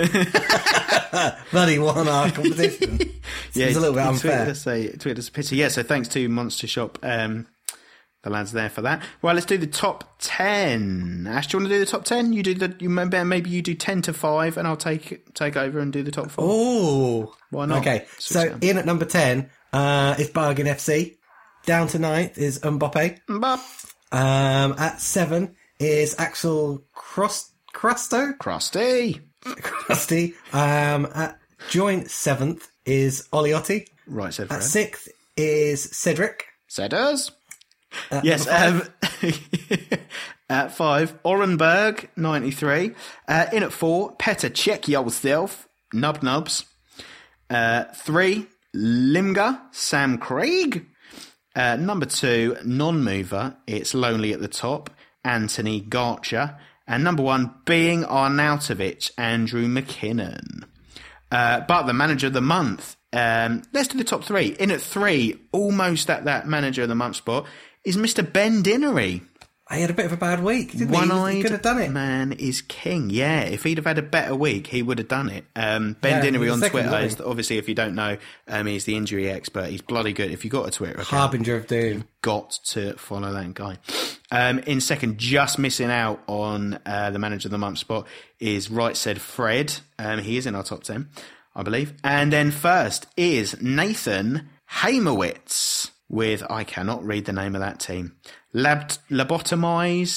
has bloody won our competition. Yeah, It's a little bit he unfair. Tweeted us a, tweeted us a pity. Yeah, so thanks to Monster Shop, um, the lads there for that. Well, let's do the top ten. Ash, do you want to do the top ten? You do the. You maybe maybe you do ten to five, and I'll take take over and do the top four. Oh, Why not? Okay, Switch so them. in at number ten uh, is Bargain F C. Down to ninth is Mbappe. Bop. Um, at seven is Axel Cross Crusto. Crusty. Crusty. Um, at joint seventh is Oliotti. Right, said At Fred. sixth is Cedric. Setters. At Yes. number Um, at five, Orenberg, ninety-three. Uh, in at four, Petter, check yourself. Nub Nubs. Uh, three, Limga, Sam Craig. Uh, number two, non-mover, it's Lonely at the top, Anthony Garcher. And number one, being Arnautovic, Andrew McKinnon. Uh, but the Manager of the Month, um, let's do the top three. In at three, almost at that Manager of the Month spot, is Mister Ben Dinnery. He had a bit of a bad week, didn't he? One-eyed He could have done it. man is king. Yeah, if he'd have had a better week, he would have done it. Um, Ben Yeah, Dinnery he on was second, Twitter, wasn't is, obviously, if you don't know, um, he's the injury expert. He's bloody good. If you've got a Twitter account, Harbinger of doom. got to follow that guy. Um, in second, just missing out on uh, the manager of the month spot is Right Said Fred. Um, he is in our top ten, I believe. And then first is Nathan Hamowitz with, I cannot read the name of that team, Lab- Lobotomized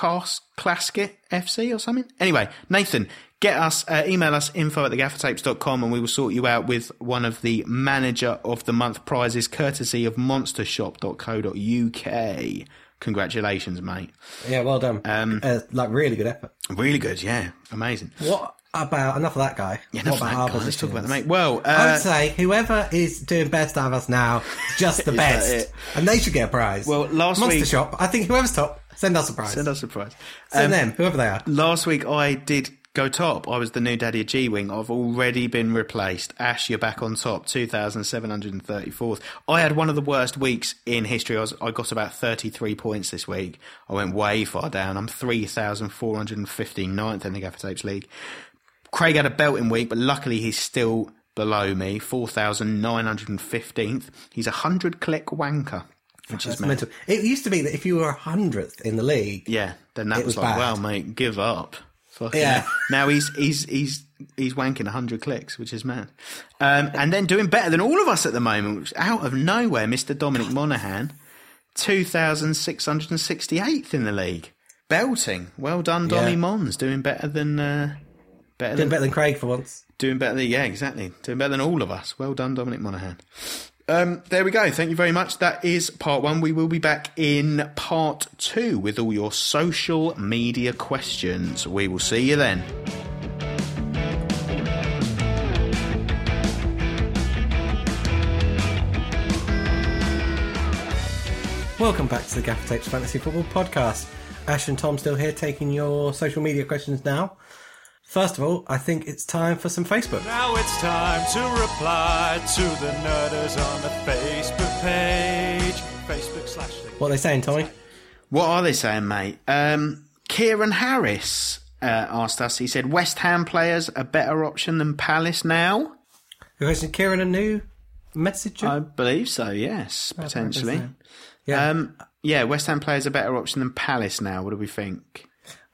Clasket F C or something. Anyway, Nathan, get us, uh, email us info at the gaffer tapes dot com and we will sort you out with one of the Manager of the Month prizes courtesy of monster shop dot co dot uk. Congratulations, mate. Yeah, well done. Um, uh, like, really good effort. Really good, yeah. Amazing. What about, enough of that guy. Yeah, enough what of about that our guy. Let's talk about the positions? mate. Well, uh, I would say whoever is doing best out of us now is just the Is that best. it? And they should get a prize. Well, last Monster week- Shop, I think whoever's top, send us a prize. send us a prize. Send Um, them, whoever they are. Last week I did go top. I was the new daddy of G-Wing. I've already been replaced. Ash, you're back on top, two thousand seven hundred thirty-fourth. I had one of the worst weeks in history. I, was, I got about thirty-three points this week. I went way far down. I'm three thousand four hundred fifty-ninth in the Gaffer Tapes League. Craig had a belting week, but luckily he's still below me, four thousand nine hundred fifteenth. He's a hundred-click wanker, which That's is mad. mental. It used to be that if you were a hundredth in the league, Yeah, then that It was, was like, bad. well, mate, give up. Fucking Yeah. hell. Now he's he's he's he's wanking a hundred clicks, which is mad. Um, and then doing better than all of us at the moment, which out of nowhere, Mister Dominic Monaghan, two thousand six hundred sixty-eighth in the league, belting. Well done, Dommy Yeah. Mons, doing better than uh, better doing than better than Craig for once. doing better than yeah, exactly, doing better than all of us. Well done, Dominic Monaghan. Um, there we go. Thank you very much. That is part one. We will be back in part two with all your social media questions. We will see you then. Welcome back to the Gaffer Tapes Fantasy Football Podcast. Ash and Tom still here taking your social media questions now. First of all, I think it's time for some Facebook. Now it's time to reply to the nerders on the Facebook page. Facebook slash. What are they saying, Tommy? What are they saying, mate? Um, Kieran Harris uh, asked us. He said, West Ham players a better option than Palace now? The question, Kieran, a new messenger? I believe so, yes, potentially. yeah. Um, yeah, West Ham players a better option than Palace now. What do we think?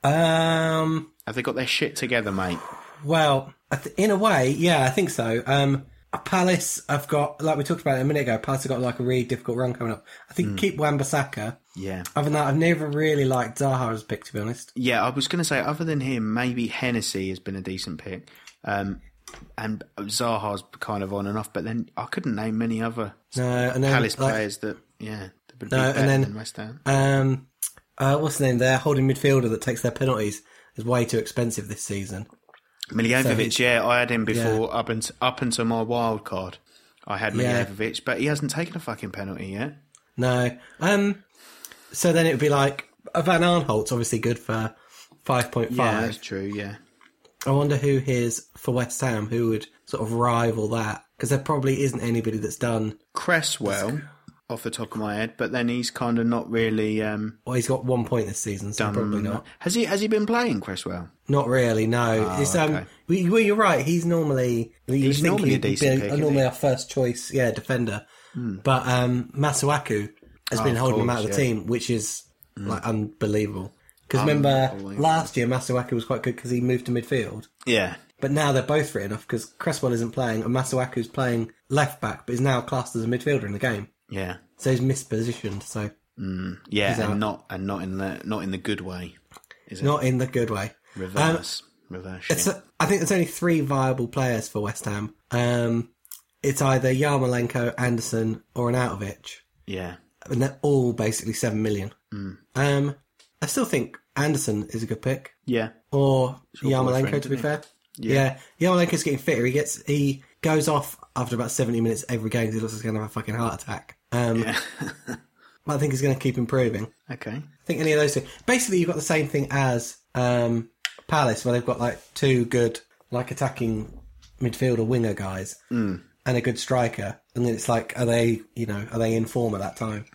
Um... Have they got their shit together, mate? Well, I th- in a way, yeah, I think so. Um, Palace have got, like we talked about a minute ago, Palace have got like a really difficult run coming up. I think keep Wan-Bissaka. Yeah. Other than that, I've never really liked Zaha as a pick, to be honest. Yeah, I was going to say, other than him, maybe Hennessy has been a decent pick. Um, and Zaha's kind of on and off, but then I couldn't name many other No, and then, Palace like, players that, yeah, that would be No, better and then- than West Ham. Um, uh, what's the name? Their holding midfielder that takes their penalties is way too expensive this season. Miljevic, so yeah, I had him before yeah. up until up until my wild card. I had Yeah. Miljevic, but he hasn't taken a fucking penalty yet. No. Um, so then it would be like, Van Aanholt's obviously good for five point Yeah, five. that's true. Yeah, I wonder who his, for West Ham, who would sort of rival that. Because there probably isn't anybody that's done... Cresswell, off the top of my head, but then he's kind of not really um, Well, he's got one point this season, so done. probably not. Has he? Has he been playing Cresswell? Not really, no. Oh, it's, um, okay. we- well, you're right. He's normally... you He's think normally a he'd be decent pick, isn't normally he? our first choice, yeah, defender. But um, Masuaku has Oh, been of holding him course, out of the yeah. team, which is like unbelievable. Because remember, Unbelievable. last year Masuaku was quite good because he moved to midfield. Yeah, But now they're both written off because Cresswell isn't playing and Masuaku's playing left back, but is now classed as a midfielder in the game. yeah, So he's mispositioned. So yeah, He's out. and not and not in the not in the good way. Is it? not in the good way. reverse, reverse. It's shit. a, I think there's only three viable players for West Ham. Um, it's either Yarmolenko, Anderson, or an Arnautovic, yeah, and they're all basically seven million. Um, I still think Anderson is a good pick, yeah, or your Yarmolenko. boyfriend, To be isn't fair, Yeah. yeah, Yarmolenko's getting fitter. He gets he goes off after about seventy minutes every game because he looks like he's going to have a fucking heart attack. Um, yeah. but I think he's going to keep improving. Okay. I think any of those two. Basically, you've got the same thing as um, Palace, where they've got like two good, like attacking midfielder winger guys Mm. and a good striker, and then it's like, are they, you know, are they in form at that time?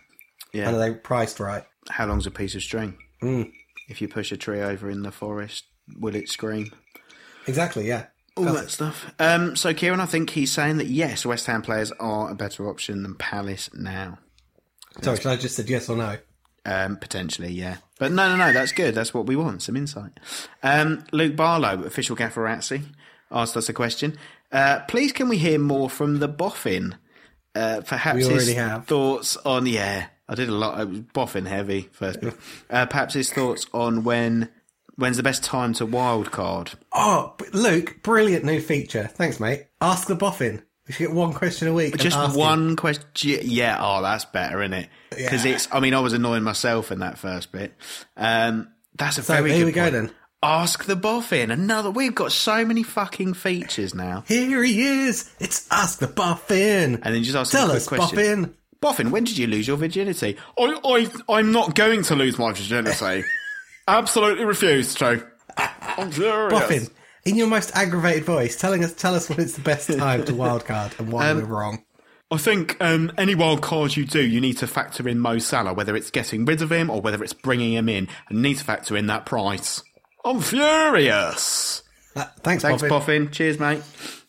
Yeah. And are they priced right? How long's a piece of string? Mm. If you push a tree over in the forest, will it scream? Exactly, yeah. All Classic. that stuff. Um, so, Kieran, I think he's saying that, yes, West Ham players are a better option than Palace now. Sorry, should I just said yes or no? Um, potentially, yeah. But no, no, no, that's good. That's what we want, some insight. Um, Luke Barlow, official Gafferazzi, asked us a question. Uh, please can we hear more from the Boffin? Uh, perhaps We already his have. thoughts on, yeah, I did a lot, it was Boffin heavy first bit. Uh, perhaps his thoughts on when when's the best time to wildcard. Oh, but Luke, brilliant new feature. Thanks, mate. Ask the Boffin. We should get one question a week. and Just ask him. one question. Yeah, oh, that's better, isn't it? Because Yeah. it's, I mean, I was annoying myself in that first bit. Um, that's a So, very here good we go point. then. Ask the Boffin. Another, we've got so many fucking features now. Here he is. It's Ask the Boffin. And then just ask him Tell a quick us, question. Boffin. Boffin, when did you lose your virginity? I, I, I'm not going to lose my virginity. Absolutely refuse to. I'm serious. Boffin, in your most aggravated voice, telling us, tell us when it's the best time to wildcard and why we're wrong. I think um, any wild card you do, you need to factor in Mo Salah, whether it's getting rid of him or whether it's bringing him in, and you need to factor in that price. I'm furious. Uh, thanks, Thanks, Boffin. Boffin. Cheers, mate.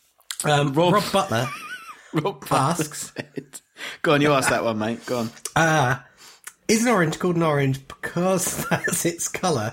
Um, Rob- Rob Butler Rob asks, said- Go on, you ask that one, mate. Go on. uh, is an orange called an orange because that's its colour?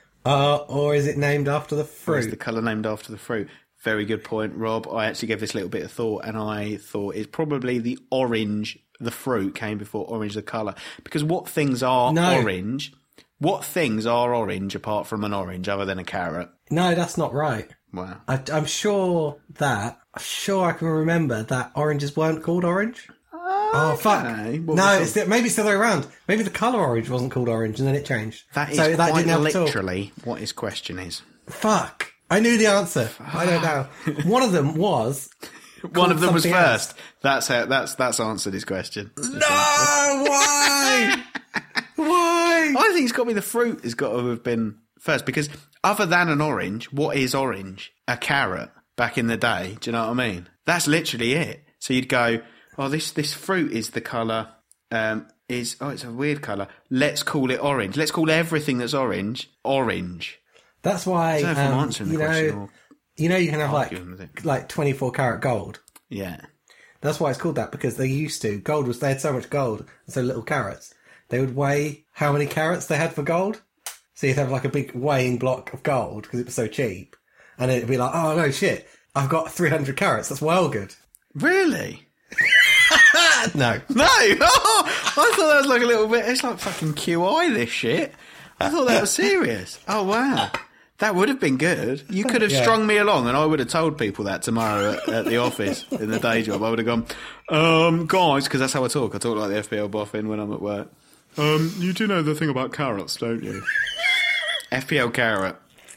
Uh, or is it named after the Is fruit? the colour named after the fruit? Very good point, Rob. I actually gave this a little bit of thought, and I thought it's probably the orange, the fruit came before orange, the colour. Because what things are No. orange? What things are orange apart from an orange, other than a carrot? No, that's not right. Wow. I, I'm sure that, I'm sure I can remember that oranges weren't called orange. Oh, fuck. Okay. What No, was it's the, maybe it's the other way around. Maybe the colour orange wasn't called orange and then it changed. That is so that quite didn't help at all. literally what his question is. Fuck. I knew the answer. I don't know. One of them was... One of them was something else. first. That's how, that's that's answered his question. No! Why? Why? I think it's got to be the fruit. Has got to have been first because other than an orange, what is orange? A carrot. Back in the day, do you know what I mean? That's literally it. So you'd go, oh, this this fruit is the colour. Um, is oh, it's a weird colour. Let's call it orange. Let's call everything that's orange orange. That's why, I don't know if I'm um, answering the you question know, or- you know, you can have arguing with like it. like twenty-four karat gold. Yeah. That's why it's called that, because they used to. Gold was, they had so much gold and so little carats. They would weigh how many carats they had for gold. So you'd have like a big weighing block of gold because it was so cheap. And it'd be like, oh no, shit, I've got three hundred carats. That's well good. Really? No. No! Oh, I thought that was like a little bit. It's like fucking Q I, this shit. I thought that was serious. Oh, wow. That would have been good. You could have Yeah. strung me along, and I would have told people that tomorrow at, at the office in the day job. I would have gone, um, guys, because that's how I talk. I talk like the F B L boffin when I'm at work. Um, you do know the thing about carrots, don't you? F P L carrot.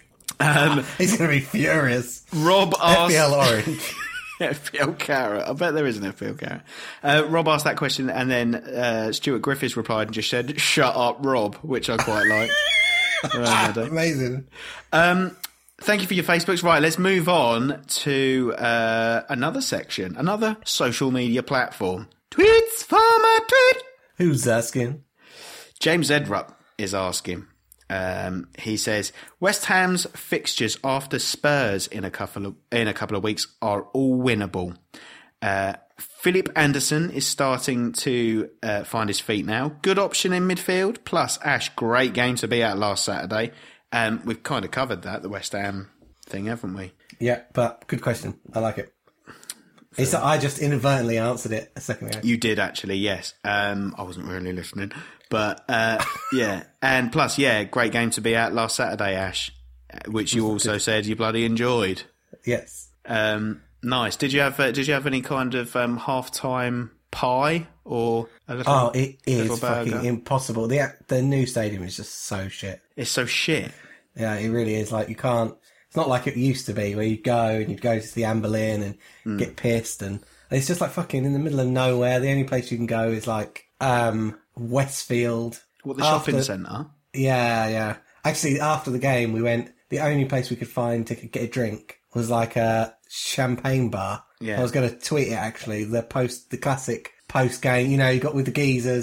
Um, He's going to be furious. Rob F asked. B L orange. F P L carrot. I bet there is an F P L carrot. Uh, Rob asked that question, and then uh, Stuart Griffiths replied and just said, "Shut up, Rob," which I quite liked. Right, I do. Amazing. um, thank you for your Facebooks. Right, let's move on to uh, another section, another social media platform. Tweets for my tweet. Who's asking? James Edrup is asking. Um, he says West Ham's fixtures after Spurs in a couple of in a couple of weeks are all winnable. Uh, Philip Anderson is starting to uh, find his feet now. Good option in midfield. Plus, Ash, great game to be at last Saturday. Um, we've kind of covered that, the West Ham thing, haven't we? Yeah, but good question. I like it. It's I just inadvertently answered it a second ago. You did actually, yes. Um, I wasn't really listening, but uh, yeah. And plus, yeah, great game to be at last Saturday, Ash, which you also said you bloody enjoyed. Yes. Um, nice. Did you have uh, Did you have any kind of um, half-time pie or a little? Oh, it is little fucking burger? impossible. The the new stadium is just so shit. It's so shit. Yeah, it really is. Like, you can't... It's not like it used to be, where you go and you'd go to the Anne Boleyn and Mm. get pissed. And it's just like fucking in the middle of nowhere. The only place you can go is like um, Westfield. What, the After- shopping centre? Yeah, yeah. Actually, after the game, we went... The only place we could find to get a drink was like a champagne bar. Yeah. I was going to tweet it, actually. The post, the classic post-game, you know, you got with the geezers.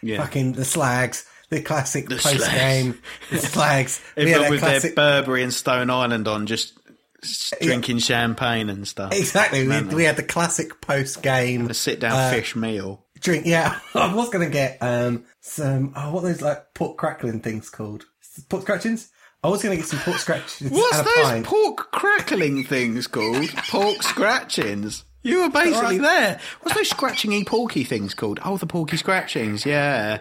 Yeah. Fucking the Slags, the classic The post game, the Slags. We had Everyone a with classic, their Burberry and Stone Island on, just s- drinking champagne and stuff. exactly. We, Mental. we had the classic post game A sit-down uh, fish meal. drink. Yeah, I was gonna get um some. Oh, what are those like pork crackling things called? Pork scratchings. I was gonna get some pork scratchings What's and a those pint. pork crackling things called? Pork scratchings. You were basically Right. there. What's those scratchingy porky things called? Oh, the porky scratchings, yeah.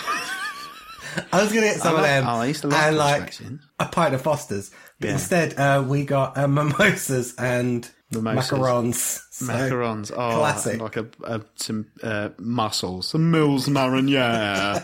I was gonna get some I of like- them oh, I used to like and pork like scratchings. a pint of Foster's, but Yeah. instead uh, we got uh, mimosas and Mimosas. macarons. So, Macarons. Oh, classic. and like a, a some uh, mussels, some Mills Mariniere.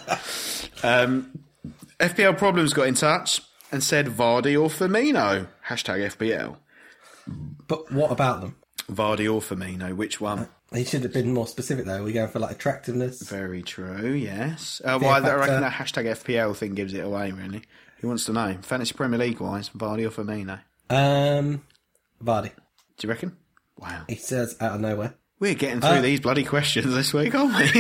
um, F P L Problems got in touch and said Vardy or Firmino. Hashtag F P L. But what about them? Vardy or Firmino, which one? He should have been more specific though. We're going for like attractiveness. Very true, yes. Uh, well, I, I factor. reckon that hashtag F P L thing gives it away, really. Who wants to know? Fantasy Premier League wise, Vardy or Firmino? Um, Vardy. Do you reckon? Wow. He says out of nowhere. We're getting through Uh, these bloody questions this week, aren't we?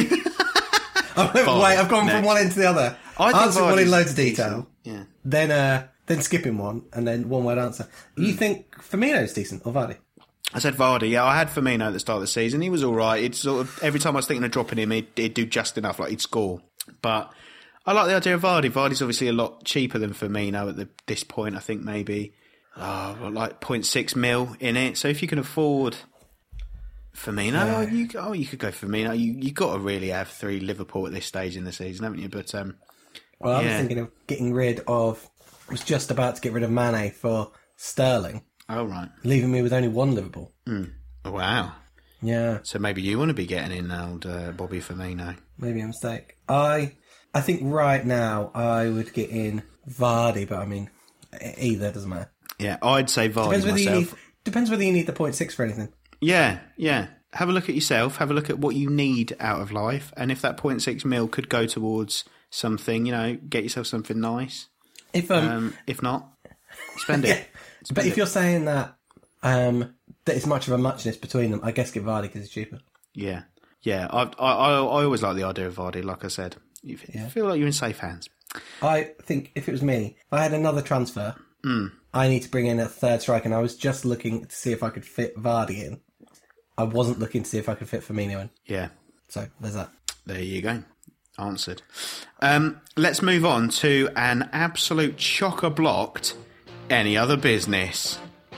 Oh, wait, I've gone next. from one end to the other. I think Answering one in Vardy's loads of detail, decent. Yeah. then uh, then skipping one, and then one word answer. Hmm. You think Firmino's decent or Vardy? I said Vardy. Yeah, I had Firmino at the start of the season. He was all right. It's sort of every time I was thinking of dropping him, he'd, he'd do just enough. Like he'd score. But I like the idea of Vardy. Vardy's obviously a lot cheaper than Firmino at the, this point. I think maybe oh, like zero point six mil in it. So if you can afford Firmino, Yeah. oh, you oh you could go Firmino. You you got to really have three Liverpool at this stage in the season, haven't you? But um, Well, I was Yeah. thinking of getting rid of. I was just about to get rid of Mane for Sterling, oh right, leaving me with only one Liverpool. wow. Yeah, So maybe you want to be getting in old uh, Bobby Firmino. maybe a mistake. I I think right now I would get in Vardy, but I mean e- either doesn't matter. Yeah, I'd say Vardy Depends whether myself. you need. Depends whether you need the point six for anything. Yeah, yeah. Have a look at yourself. Have a look at what you need out of life, and if that point six mil could go towards something, you know, get yourself something nice. If um, Um, if not, spend it. yeah. but Spend if it. you're saying that um that it's much of a muchness between them, I guess get Vardy because it's cheaper. Yeah, yeah. I, I I I always like the idea of Vardy. Like I said, you f- Yeah. feel like you're in safe hands. I think if it was me, if I had another transfer, Hmm. I need to bring in a third striker, and I was just looking to see if I could fit Vardy in. I wasn't looking to see if I could fit Firmino in. Yeah, So there's that. there you go. Answered. Um, let's move on to an absolute chocker blocked. Any other business?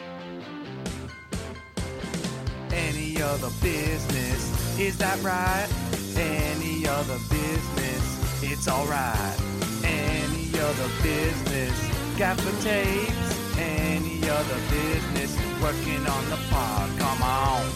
Any other business, is that right? Any other business, it's alright. Any other business, got the tapes. Any other business, working on the pod, come on.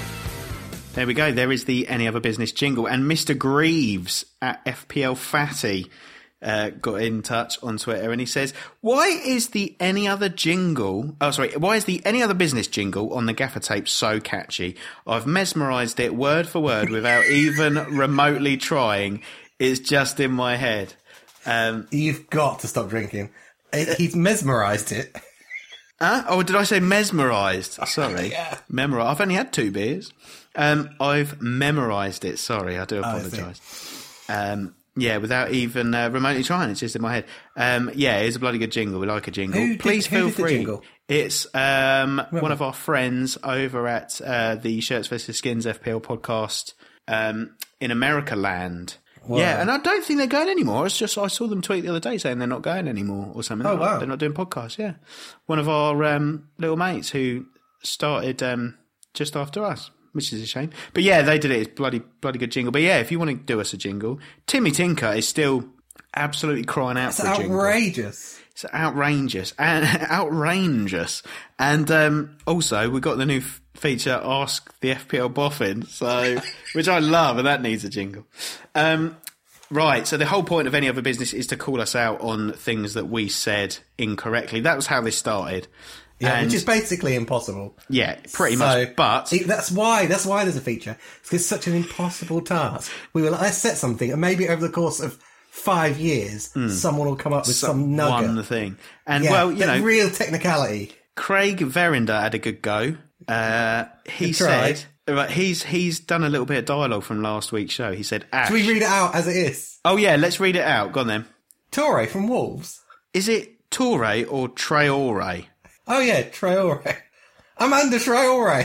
There we go. There is the Any Other Business jingle. And Mister Greaves at F P L Fatty uh, got in touch on Twitter and he says, why is the Any Other jingle, oh sorry, why is the Any Other Business jingle on the gaffer tape so catchy? I've mesmerised it word for word without even remotely trying. It's just in my head. Um, You've got to stop drinking. It- He's mesmerised it. Huh? Oh, did I say mesmerised? Sorry. Yeah. Memori- I've only had two beers. Um, I've memorised it. Sorry, I do I see. apologise. Um, yeah, without even uh, remotely trying. It's just in my head. Um, yeah, it's a bloody good jingle. We like a jingle. Who did- Please who feel did the free. jingle? It's um, one Remember? of our friends over at uh, the Shirts versus Skins F P L podcast um, in America land. Yeah, and I don't think they're going anymore. It's just I saw them tweet the other day saying they're not going anymore or something. Oh, They're not- wow. They're not doing podcasts, yeah. One of our um, little mates who started um, just after us, which is a shame. But yeah, they did it. It's bloody, bloody good jingle. But yeah, if you want to do us a jingle, Timmy Tinker is still absolutely crying out It's for a jingle. outrageous. It's outrageous and outrageous. And um, also, we've got the new f- feature, Ask the F P L Boffin, so which I love, and that needs a jingle. Um, right, so the whole point of Any Other Business is to call us out on things that we said incorrectly. That was how this started. Yeah, and which is basically impossible. yeah, pretty So, much. But it- that's why that's why there's a feature. It's, it's such an impossible task. We will let's set something, and maybe over the course of five years, someone will come up with some nugget. one thing. And Yeah, well, you that know, real technicality. Craig Verinder had a good go. Uh, he He tried. said Right, he's he's done a little bit of dialogue from last week's show. He said, Ash. Should we read it out as it is? Oh, yeah, let's read it out. Go on, then. Torre from Wolves. Is it Torre or Traore? Oh, yeah, Traore. Amanda Traore.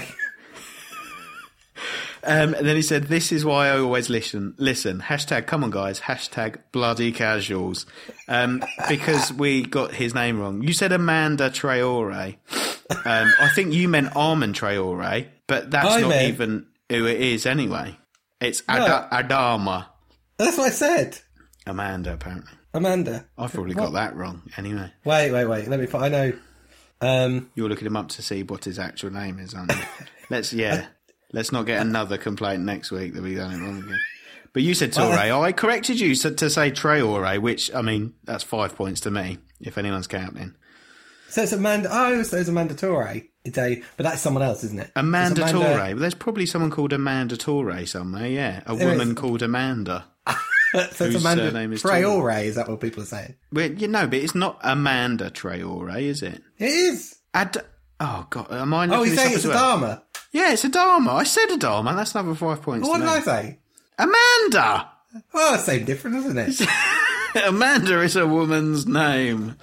Um, and then he said, this is why I always listen. Listen, hashtag come on guys, hashtag bloody casuals. Um, because we got his name wrong. You said Amanda Traore. Um, I think you meant Armand Traore, but that's I not meant... even who it is anyway. It's Ad- no. Adama. That's what I said. Amanda, apparently. Amanda. I've probably what? got that wrong anyway. Wait, wait, wait. Let me find... I know. Um, You're looking him up to see what his actual name is, aren't you? Let's, yeah. Let's not get another complaint next week that we done it wrong again. But you said Torre. Oh, I corrected you to say Traore, which, I mean, that's five points to me, if anyone's counting. So it's Amanda... Oh, so it's Amanda Torre. It's a, but that's someone else, isn't it? Amanda, Amanda... Torre. Well, there's probably someone called Amanda Torre somewhere, yeah. A there woman is. called Amanda. So it's Amanda Traore, is that what people are saying? Well, you know, but it's not Amanda Traore, is it? It is. Ad- oh, God. Am I looking Oh, he's this saying up it's as well? Adama. Yeah, it's Adama. I said Adama. That's another five points. What to did me. I say? Amanda! Well, same difference, isn't it? Amanda is a woman's name.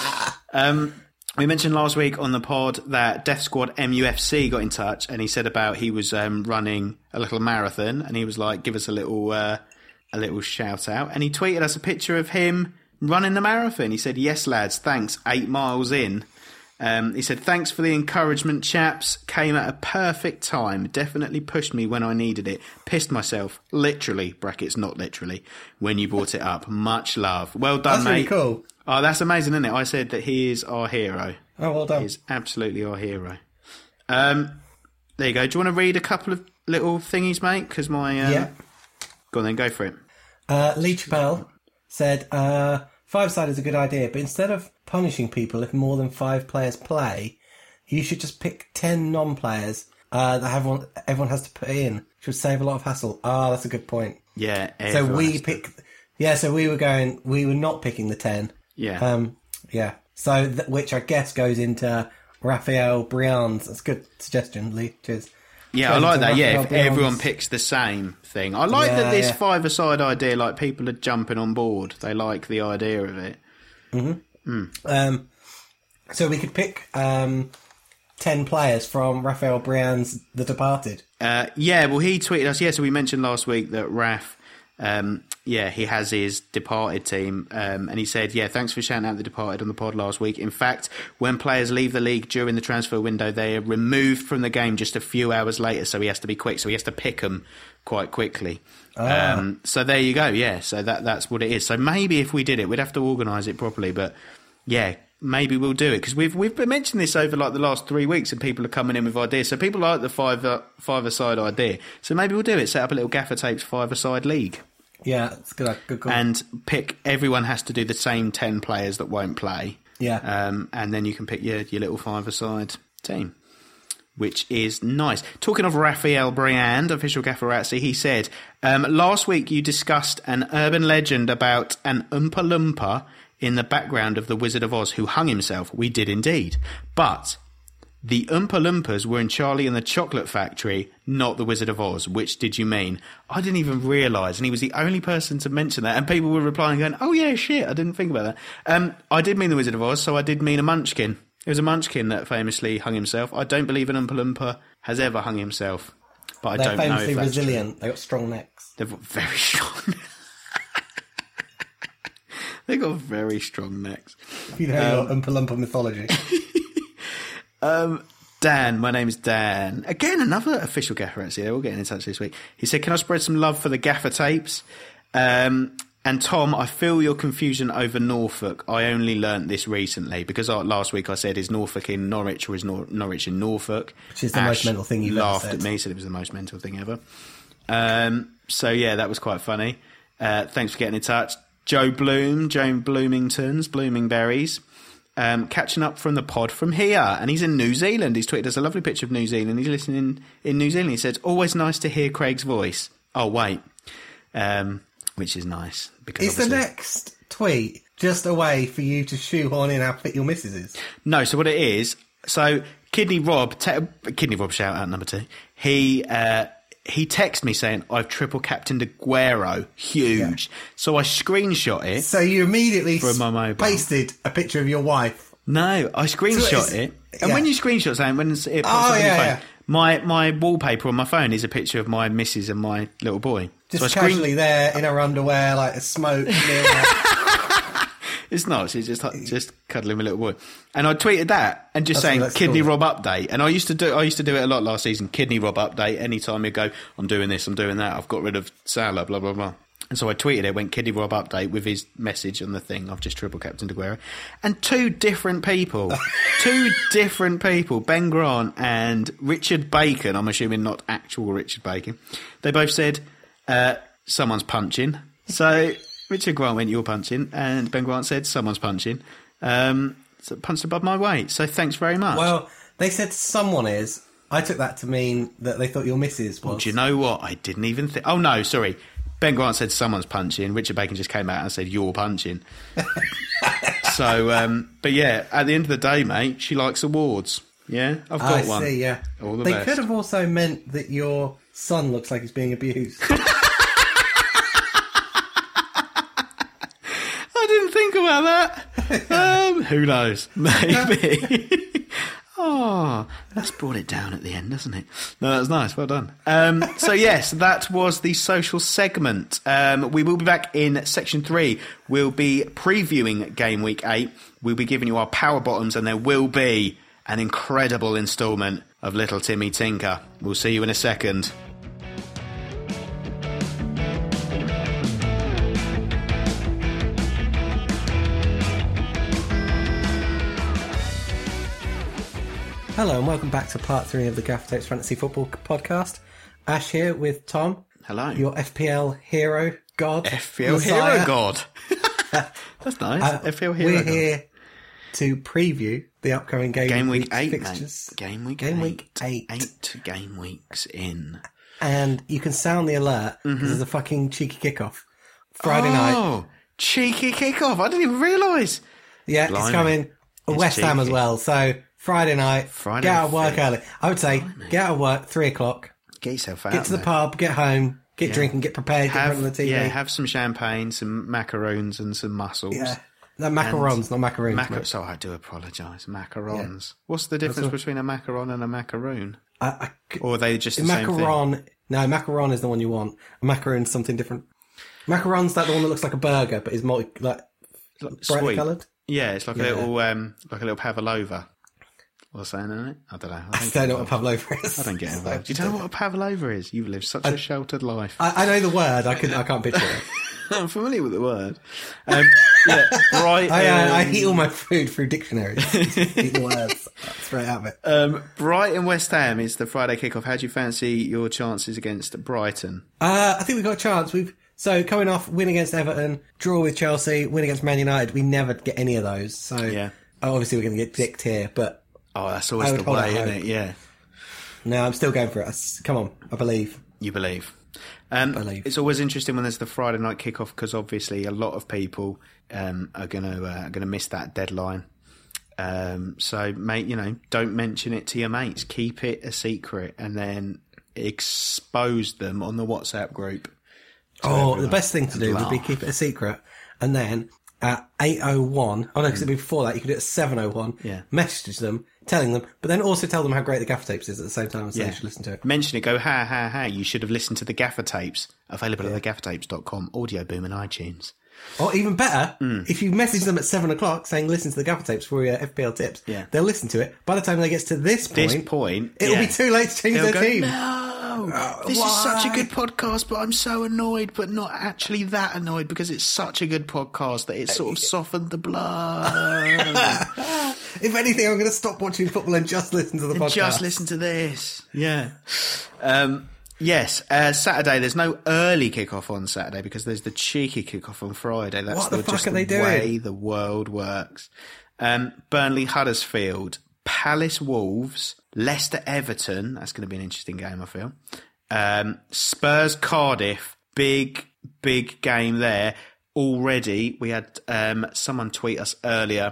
Um, we mentioned last week on the pod that Death Squad M U F C got in touch, and he said about he was um, running a little marathon, and he was like, give us a little uh, a little shout out. And he tweeted us a picture of him running the marathon. He said, yes, lads, thanks, eight miles in. Um, he said, thanks for the encouragement, chaps. Came at a perfect time. Definitely pushed me when I needed it. Pissed myself, literally, brackets not literally, when you brought it up. Much love. Well done, that's mate. That's really cool. Oh, that's amazing, isn't it? I said that he is our hero. Oh, well done. He's absolutely our hero. Um, there you go. Do you want to read a couple of little thingies, mate? Because my... Um... Yeah. Go on then, go for it. Uh, Lee Chappelle said, uh, five-side is a good idea, but instead of punishing people if more than five players play, you should just pick ten non-players uh, that everyone, everyone has to put in, which would save a lot of hassle. Ah, oh, that's a good point. Yeah. So we pick... Yeah, so we were going... We were not picking the ten. Yeah. Um, yeah. So, th- which I guess goes into Raphael Briand's. That's a good suggestion, Lee. Cheers. Yeah, I like that. Yeah, if everyone picks the same thing. I like yeah, that this yeah. five-a-side idea, like, people are jumping on board. They like the idea of it. Mm-hmm. Mm. Um, so we could pick um, ten players from Raphael Briand's The Departed. Uh, yeah, well, he tweeted us. Yeah, so we mentioned last week that Raph... Um, yeah, he has his Departed team, um, and he said, yeah, thanks for shouting out the Departed on the pod last week. In fact, when players leave the league during the transfer window, they are removed from the game just a few hours later, so he has to be quick, so he has to pick them quite quickly. Ah. Um, so there you go, yeah, so that that's what it is. So maybe if we did it, we'd have to organise it properly, but yeah, maybe we'll do it, because we've we've been mentioning this over like the last three weeks, and people are coming in with ideas. So people like the five uh, five-a-side idea. So maybe we'll do it. Set up a little Gaffer Tapes five-a-side league. Yeah, it's good. Good call. And pick. Everyone has to do the same ten players that won't play. Yeah. Um, and then you can pick your your little five-a-side team, which is nice. Talking of Raphael Briand, official Gaffer Razzie, he said um, last week you discussed an urban legend about an Oompa Loompa in the background of The Wizard of Oz who hung himself. We did indeed. But the Oompa Loompas were in Charlie and the Chocolate Factory, not The Wizard of Oz. Which did you mean? I didn't even realise, and he was the only person to mention that. And people were replying going, oh yeah, shit, I didn't think about that. Um, I did mean The Wizard of Oz, so I did mean a munchkin. It was a munchkin that famously hung himself. I don't believe an Oompa Loompa has ever hung himself. But I They're don't know if famously that's resilient. true. They've got strong necks. They've got very strong They've got very strong necks. You know Um, your Oompa Loompa mythology. Um, Dan, my name is Dan. Again, another official Gaffer, actually. They're all getting in touch this week. He said, can I spread some love for the Gaffer Tapes? Um, and Tom, I feel your confusion over Norfolk. I only learnt this recently because I, last week I said, is Norfolk in Norwich or is Nor- Norwich in Norfolk? Which is the Ash most mental thing you've ever laughed said. at me, said it was the most mental thing ever. Um, so, yeah, that was quite funny. Uh, thanks for getting in touch. Joe Bloom, Joe Bloomington's, Bloomingberries. Um, catching up from the pod from here, and he's in New Zealand. He's tweeted us a lovely picture of New Zealand. He's listening in New Zealand. He says, always nice to hear Craig's voice. Oh, wait. Um, which is nice. Because Is the next tweet just a way for you to shoehorn in how fit your missus is? No, so what it is, so Kidney Rob, te- Kidney Rob shout out number two. He uh, he texted me saying, I've triple captained Aguero. Huge. Yeah. So I screenshot it. So you immediately from my mobile. pasted a picture of your wife. No, I screenshot so it. And yeah. when you screenshot something, when it pops oh, up on yeah, your phone, yeah. my, my wallpaper on my phone is a picture of my missus and my little boy. Just so I casually screen- there in her underwear, like a smoke. It's not. She's just just cuddling my little boy, and I tweeted that and just that's saying that's Kidney cool. Rob update. And I used to do I used to do it a lot last season. Kidney Rob update. Anytime you go, I'm doing this, I'm doing that. I've got rid of Salah, blah blah blah. And so I tweeted it. Went Kidney Rob update with his message on the thing. I've just triple captained Aguero, and two different people, two different people, Ben Grant and Richard Bacon. I'm assuming not actual Richard Bacon. They both said uh, someone's punching. So. Richard Grant went, you're punching, and Ben Grant said, someone's punching. Um, so punched above my weight, so thanks very much. Well, they said someone is. I took that to mean that they thought your missus was. Well, do you know what? I didn't even think... Oh, no, sorry. Ben Grant said someone's punching. Richard Bacon just came out and said, you're punching. so, um, but yeah, at the end of the day, mate, she likes awards. Yeah, I've got I one. I see, yeah. All the they best. could have also meant that your son looks like he's being abused. Think about that. Um, who knows? Maybe. Oh, that's brought it down at the end, doesn't it? No, that was nice. Well done. Um, so, yes, that was the social segment. Um, we will be back in section three. We'll be previewing game week eight. We'll be giving you our power bottoms, and there will be an incredible instalment of Little Timmy Tinker. We'll see you in a second. Hello and welcome back to part three of the Gaffer Tapes Fantasy Football Podcast. Ash here with Tom. Hello. Your F P L hero god. F P L Messiah. hero god. That's nice. Uh, F P L hero we're god. here to preview the upcoming game, Game week week eight, fixtures. mate. Game week game eight. week eight. Eight game weeks in. And you can sound the alert because Mm-hmm. there's a fucking cheeky kickoff. Friday night. Oh, cheeky kickoff. I didn't even realise. Yeah, Blimey. it's coming. It's West Ham as cheeky. well. So Friday night, Friday get out of work fifth. early. I would say Blimey. get out of work, three o'clock, Get yourself out get to the there. pub, get home, get Yeah. drinking, get prepared, get in Have, front of the T V. yeah, have some champagne, some macaroons and some mussels. Yeah. No, macarons, not macaroons. Macar- mate. so I do apologise. Macarons. What's the That's difference all. between a macaron and a macaroon? I, I, c- Or are they just the same thing? macaron, no, macaron is the one you want. A macaroon's something different. Macaron's like the one that looks like a burger, but is multi, like, Like bright sweet. coloured. Yeah, it's like Yeah. a little, um, like a little pavlova. What's that in it? I don't know. I I don't, don't know what a pavlova is. I don't get involved. Do you know what a pavlova is? You've lived such a sheltered life. I, I know the word. I can. I can't picture it. I'm familiar with the word. Um, yeah, Brighton. I, uh, I eat all my food through dictionaries. Eat the words straight out of it. Um, Brighton West Ham is the Friday kickoff. How do you fancy your chances against Brighton? Uh, I think we've got a chance. We've so coming off win against Everton, draw with Chelsea, win against Man United. We never get any of those. So Yeah. oh, obviously we're going to get dicked here. But Oh, that's I always would the hold way, out isn't hope. it? Yeah, no, I'm still going for it. I s- Come on, I believe. you believe. Um, Believe. It's always interesting when there's the Friday night kickoff because obviously a lot of people um, are going to uh, going to miss that deadline. Um, so, mate, you know, don't mention it to your mates. Keep it a secret, and then expose them on the WhatsApp group. Oh, everyone. the best thing to do would be Laugh. keep it a secret, and then at eight oh one, oh no, because it'd be before that, you could do it at seven oh one, Yeah. message them, telling them, but then also tell them how great the Gaffer Tapes is at the same time, so Yeah. they should listen to it. Mention it, go, ha, ha, ha, you should have listened to the Gaffer Tapes, available at the gaffer tapes dot com, Audio Boom and iTunes. Or even better, Mm. if you message them at seven o'clock saying listen to the Gaffer Tapes for your F P L tips, Yeah. they'll listen to it. By the time they get to this point, This point, it'll yeah. be too late to change They'll their go, team. No, this is such a why? good podcast, but I'm so annoyed, but not actually that annoyed because it's such a good podcast that it sort of softened the blood. If anything, I'm going to stop watching football and just listen to the podcast. Just listen to this. Yeah. Um, yes, uh, Saturday, there's no early kickoff on Saturday because there's the cheeky kickoff on Friday. That's What the fuck just are they the doing? way the world works. Um, Burnley Huddersfield, Palace Wolves, Leicester Everton. That's going to be an interesting game, I feel. Um, Spurs Cardiff, big, big game there. Already, we had um, someone tweet us earlier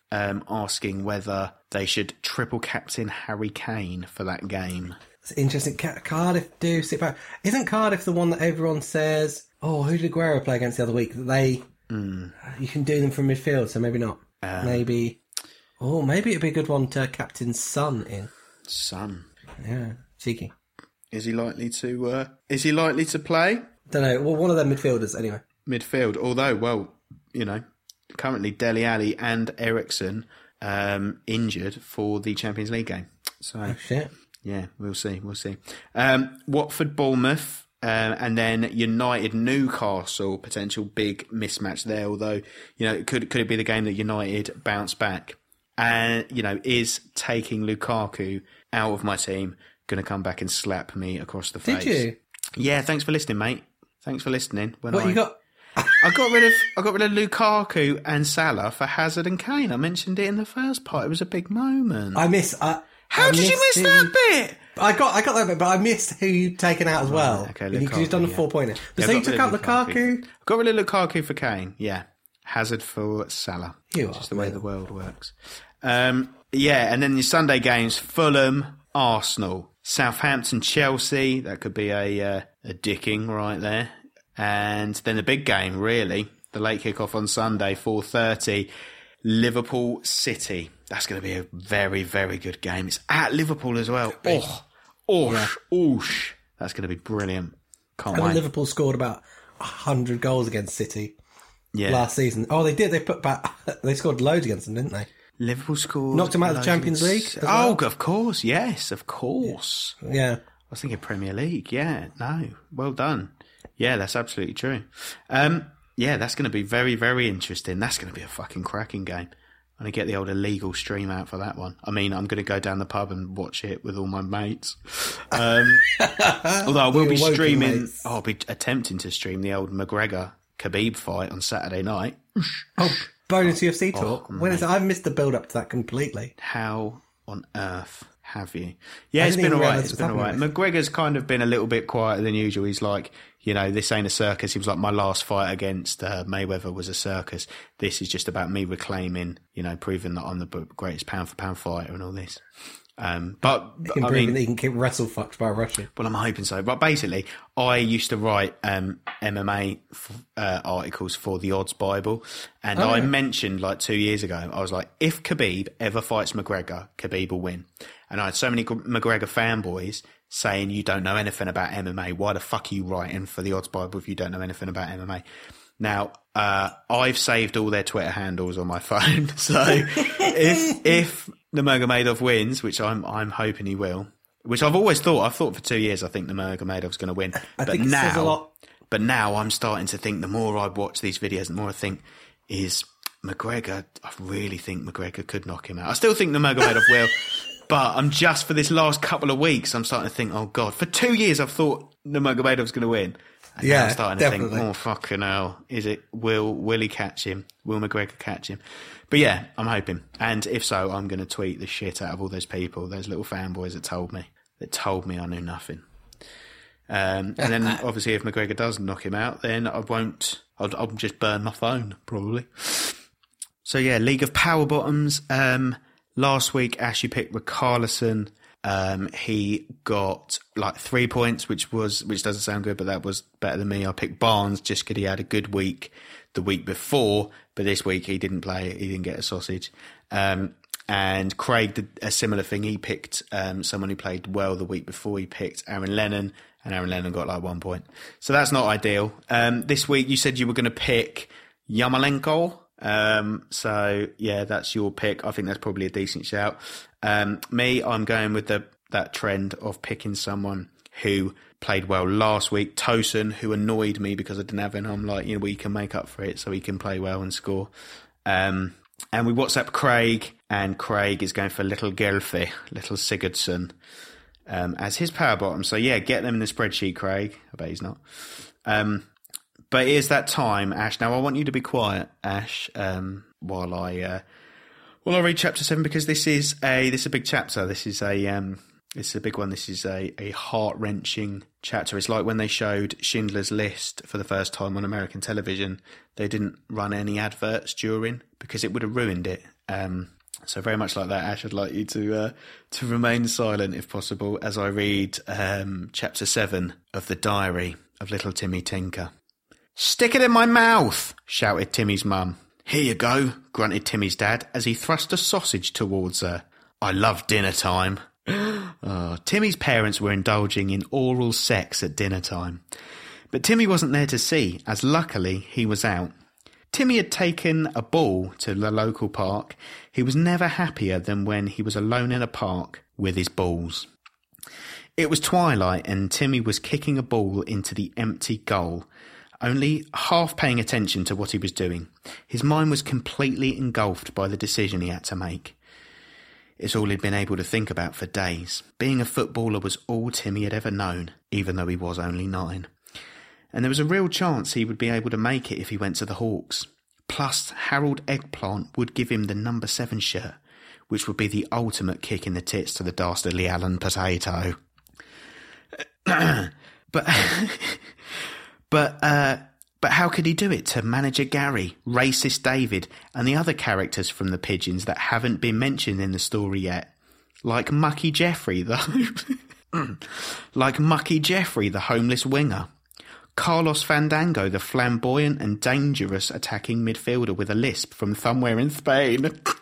um, asking whether they should triple captain Harry Kane for that game. It's interesting. Ca- Cardiff do sit back. Isn't Cardiff the one that everyone says, oh, who did Aguero play against the other week? That they, mm. you can do them from midfield, so maybe not. Um, maybe, oh, maybe it'd be a good one to captain Son in. Son. Yeah, cheeky. Is he likely to, uh, is he likely to play? Don't know. Well, one of them midfielders, anyway. Midfield, although, well, you know, currently Dele Alli and Ericsson um, injured for the Champions League game. So, oh, shit. Yeah, we'll see, we'll see. Um, Watford, Bournemouth, uh, and then United, Newcastle, potential big mismatch there. Although, you know, could could it be the game that United bounce back? And, you know, is taking Lukaku out of my team going to come back and slap me across the face? Did you? Yeah, thanks for listening, mate. Thanks for listening. When what I, you got? I got rid of I got rid of Lukaku and Salah for Hazard and Kane. I mentioned it in the first part. It was a big moment. I miss. Uh, How I did you miss who, that bit? I got I got that bit, but I missed who you'd taken out as well. Right, okay, because you've done a yeah. four pointer. But Yeah, so I you got took rid out of Lukaku. I got rid of Lukaku for Kane. Yeah, Hazard for Salah. You Just are the way real. the world works. Um, yeah, and then your Sunday games: Fulham, Arsenal, Southampton, Chelsea. That could be a uh, a dicking right there. And then the big game, really, the late kickoff on Sunday, four thirty, Liverpool City. That's going to be a very, very good game. It's at Liverpool as well. Oh, oh, yeah. Oosh. That's going to be brilliant. Can't And wait. Liverpool scored about one hundred goals against City Yeah. last season. Oh, they did. They put back. They scored loads against them, didn't they? Liverpool scored. Knocked them out of the Champions League as Oh, well? of course. Yes, of course. Yeah. I was thinking Premier League. Yeah, no. Well done. Yeah, that's absolutely true. Um, yeah, that's going to be very, very interesting. That's going to be a fucking cracking game. I'm going to get the old illegal stream out for that one. I mean, I'm going to go down the pub and watch it with all my mates. Um, although I will Your be woken streaming, mates. I'll be attempting to stream the old McGregor Khabib fight on Saturday night. Oh, bonus U F C talk. Oh, when is it? I've missed the build up to that completely. How on earth have you? Yeah, I it's didn't been even all right. realise It's it was been all right. happening. McGregor's kind of been a little bit quieter than usual. He's like, you know, this ain't a circus. He was like, my last fight against uh, Mayweather was a circus. This is just about me reclaiming, you know, proving that I'm the greatest pound for pound fighter and all this. Um, but He can I prove mean, that he can get wrestle fucked by a Russian. well, I'm hoping so. But basically, I used to write um, M M A f- uh, articles for the Odds Bible. And Oh, I yeah. mentioned like two years ago, I was like, if Khabib ever fights McGregor, Khabib will win. And I had so many G- McGregor fanboys saying, you don't know anything about M M A. Why the fuck are you writing for the Odds Bible if you don't know anything about M M A? Now, uh, I've saved all their Twitter handles on my phone. So if if Nurmagomedov wins, which I'm I'm hoping he will, which I've always thought, I've thought for two years, I think Nurmagomedov's going to win. I but think it now, says a lot. But now I'm starting to think, the more I watch these videos, the more I think, is McGregor, I really think McGregor could knock him out. I still think Nurmagomedov will, but I'm just, for this last couple of weeks, I'm starting to think, oh God, for two years I've thought Nurmagomedov's going to win. And now Yeah, I'm starting definitely. to think, oh fucking hell, is it, will, will he catch him? Will McGregor catch him? But yeah, I'm hoping. And if so, I'm going to tweet the shit out of all those people, those little fanboys that told me, that told me I knew nothing. Um, and then obviously if McGregor does knock him out, then I won't, I'll, I'll just burn my phone, probably. So yeah, League of Power Bottoms. Um, last week, Ash, you picked Richarlison. Um, he got like three points, which was, which doesn't sound good, but that was better than me. I picked Barnes just because he had a good week the week before, but this week he didn't play. He didn't get a sausage. Um, and Craig did a similar thing. He picked um, someone who played well the week before. He picked Aaron Lennon, and Aaron Lennon got like one point. So that's not ideal. Um, this week you said you were going to pick Yarmolenko. Um, so yeah, that's your pick. I think that's probably a decent shout. Um, me, I'm going with the that trend of picking someone who played well last week. Tosin, who annoyed me because I didn't have him. I'm like, you know, we can make up for it so he can play well and score. Um, and we WhatsApp Craig, and Craig is going for Little Gelfi, Little Sigurdsson, um, as his power bottom. So yeah, get them in the spreadsheet, Craig. I bet he's not. Um, But it is that time, Ash. Now, I want you to be quiet, Ash, um, while I uh, while I read chapter seven, because this is a this is a big chapter. This is a um, this is a big one. This is a, a heart wrenching chapter. It's like when they showed Schindler's List for the first time on American television. They didn't run any adverts during because it would have ruined it. Um, so very much like that, Ash, I'd like you to uh, to remain silent if possible as I read um, chapter seven of the diary of little Timmy Tinker. "Stick it in my mouth!" shouted Timmy's mum. "Here you go," grunted Timmy's dad as he thrust a sausage towards her. "I love dinner time." Oh, Timmy's parents were indulging in oral sex at dinner time. But Timmy wasn't there to see, as luckily he was out. Timmy had taken a ball to the local park. He was never happier than when he was alone in a park with his balls. It was twilight and Timmy was kicking a ball into the empty goal, only half paying attention to what he was doing. His mind was completely engulfed by the decision he had to make. It's all he'd been able to think about for days. Being a footballer was all Timmy had ever known, even though he was only nine. And there was a real chance he would be able to make it if he went to the Hawks. Plus, Harold Eggplant would give him the number seven shirt, which would be the ultimate kick in the tits to the dastardly Alan Potato. but, but, uh, but how could he do it to Manager Gary, Racist David, and the other characters from the Pigeons that haven't been mentioned in the story yet? Like Mucky Jeffrey, the like Mucky Jeffrey, the homeless winger. Carlos Fandango, the flamboyant and dangerous attacking midfielder with a lisp from somewhere in Spain.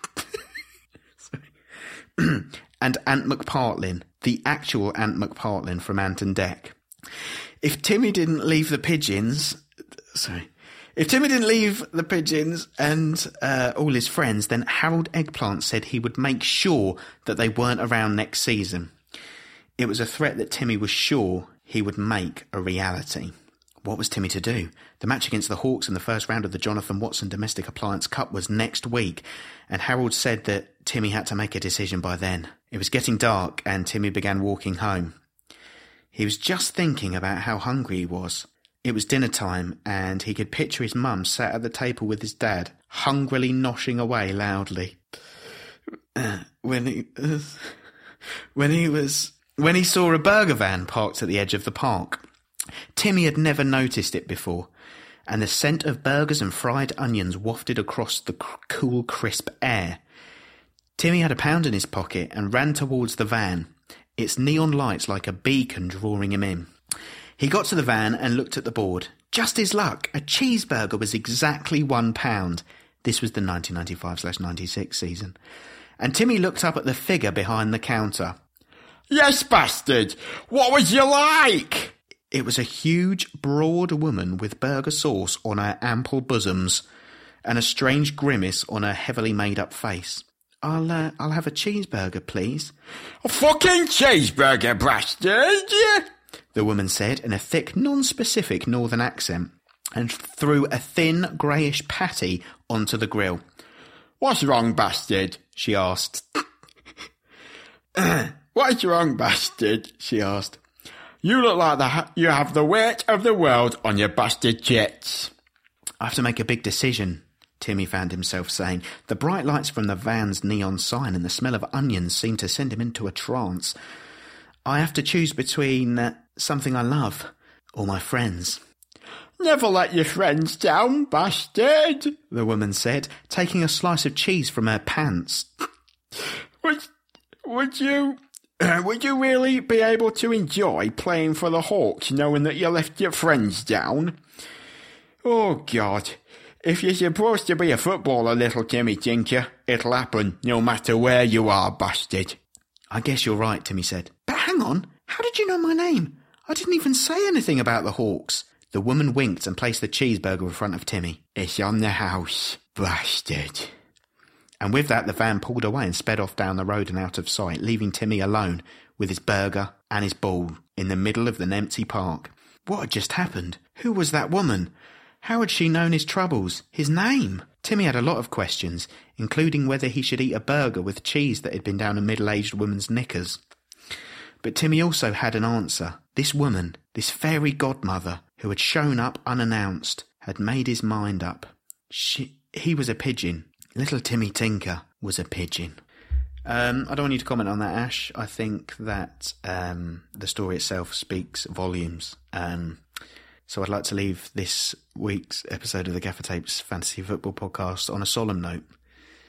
And Ant McPartlin, the actual Ant McPartlin from Ant and Dec. If Timmy didn't leave the Pigeons... Sorry. If Timmy didn't leave the Pigeons and uh, all his friends, then Harold Eggplant said he would make sure that they weren't around next season. It was a threat that Timmy was sure he would make a reality. What was Timmy to do? The match against the Hawks in the first round of the Jonathan Watson Domestic Appliance Cup was next week, and Harold said that Timmy had to make a decision by then. It was getting dark, and Timmy began walking home. He was just thinking about how hungry he was. It was dinner time, and he could picture his mum sat at the table with his dad, hungrily noshing away loudly. Uh, when he, uh, when he was, when he saw a burger van parked at the edge of the park. Timmy had never noticed it before, and the scent of burgers and fried onions wafted across the c- cool, crisp air. Timmy had a pound in his pocket and ran towards the van, its neon lights like a beacon drawing him in. He got to the van and looked at the board. Just his luck, a cheeseburger was exactly one pound. This was the nineteen ninety-five ninety-six season. And Timmy looked up at the figure behind the counter. "Yes, bastard! What was you like?" It was a huge, broad woman with burger sauce on her ample bosoms and a strange grimace on her heavily made-up face. I'll, uh, I'll have a cheeseburger, please." "A fucking cheeseburger, bastard!" the woman said in a thick, non-specific northern accent and threw a thin, greyish patty onto the grill. "What's wrong, bastard?" she asked. "What's wrong, bastard?" she asked. "You look like the ha- you have the weight of the world on your bastard jets." "I have to make a big decision," Timmy found himself saying. The bright lights from the van's neon sign and the smell of onions seemed to send him into a trance. "I have to choose between uh, something I love or my friends." "Never let your friends down, bastard," the woman said, taking a slice of cheese from her pants. Would, would you... Uh, would you really be able to enjoy playing for the Hawks knowing that you left your friends down? Oh, God. If you're supposed to be a footballer, little Timmy Tinker, it'll happen no matter where you are, bastard. "I guess you're right," Timmy said. "But hang on, how did you know my name? I didn't even say anything about the Hawks." The woman winked and placed the cheeseburger in front of Timmy. "It's on the house, bastard." And with that, the van pulled away and sped off down the road and out of sight, leaving Timmy alone with his burger and his ball in the middle of an empty park. What had just happened? Who was that woman? How had she known his troubles? His name? Timmy had a lot of questions, including whether he should eat a burger with cheese that had been down a middle-aged woman's knickers. But Timmy also had an answer. This woman, this fairy godmother, who had shown up unannounced, had made his mind up. She, he was a pigeon. Little Timmy Tinker was a pigeon. Um, I don't want you to comment on that, Ash. I think that um, the story itself speaks volumes. Um, so I'd like to leave this week's episode of the Gaffer Tapes Fantasy Football Podcast on a solemn note.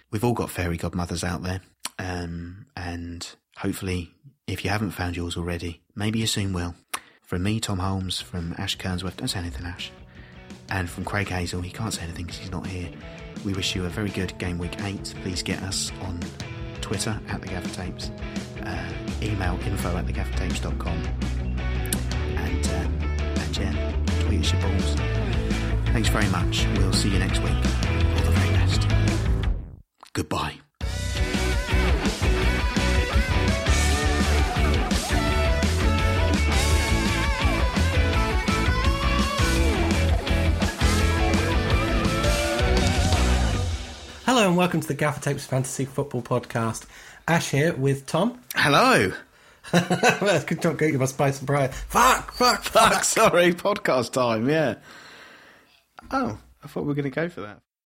we've all got fairy godmothers out there. Um, and hopefully, if you haven't found yours already, maybe you soon will. From me, Tom Holmes, from Ash Kernsworth, don't say anything, Ash. And from Craig Hazel, he can't say anything because he's not here. We wish you a very good Game Week eight. Please get us on Twitter at The Gaffer Tapes. Uh, email info at the gaffer tapes dot com. And, uh, and yeah, tweet us your balls. Thanks very much. We'll see you next week. All the very best. Goodbye. Hello and welcome to the Gaffer Tapes Fantasy Football Podcast. Ash here with Tom. Hello. Good job getting my spice and pride. Fuck, fuck, Fuck, sorry, podcast time, yeah. Oh, I thought we were going to go for that.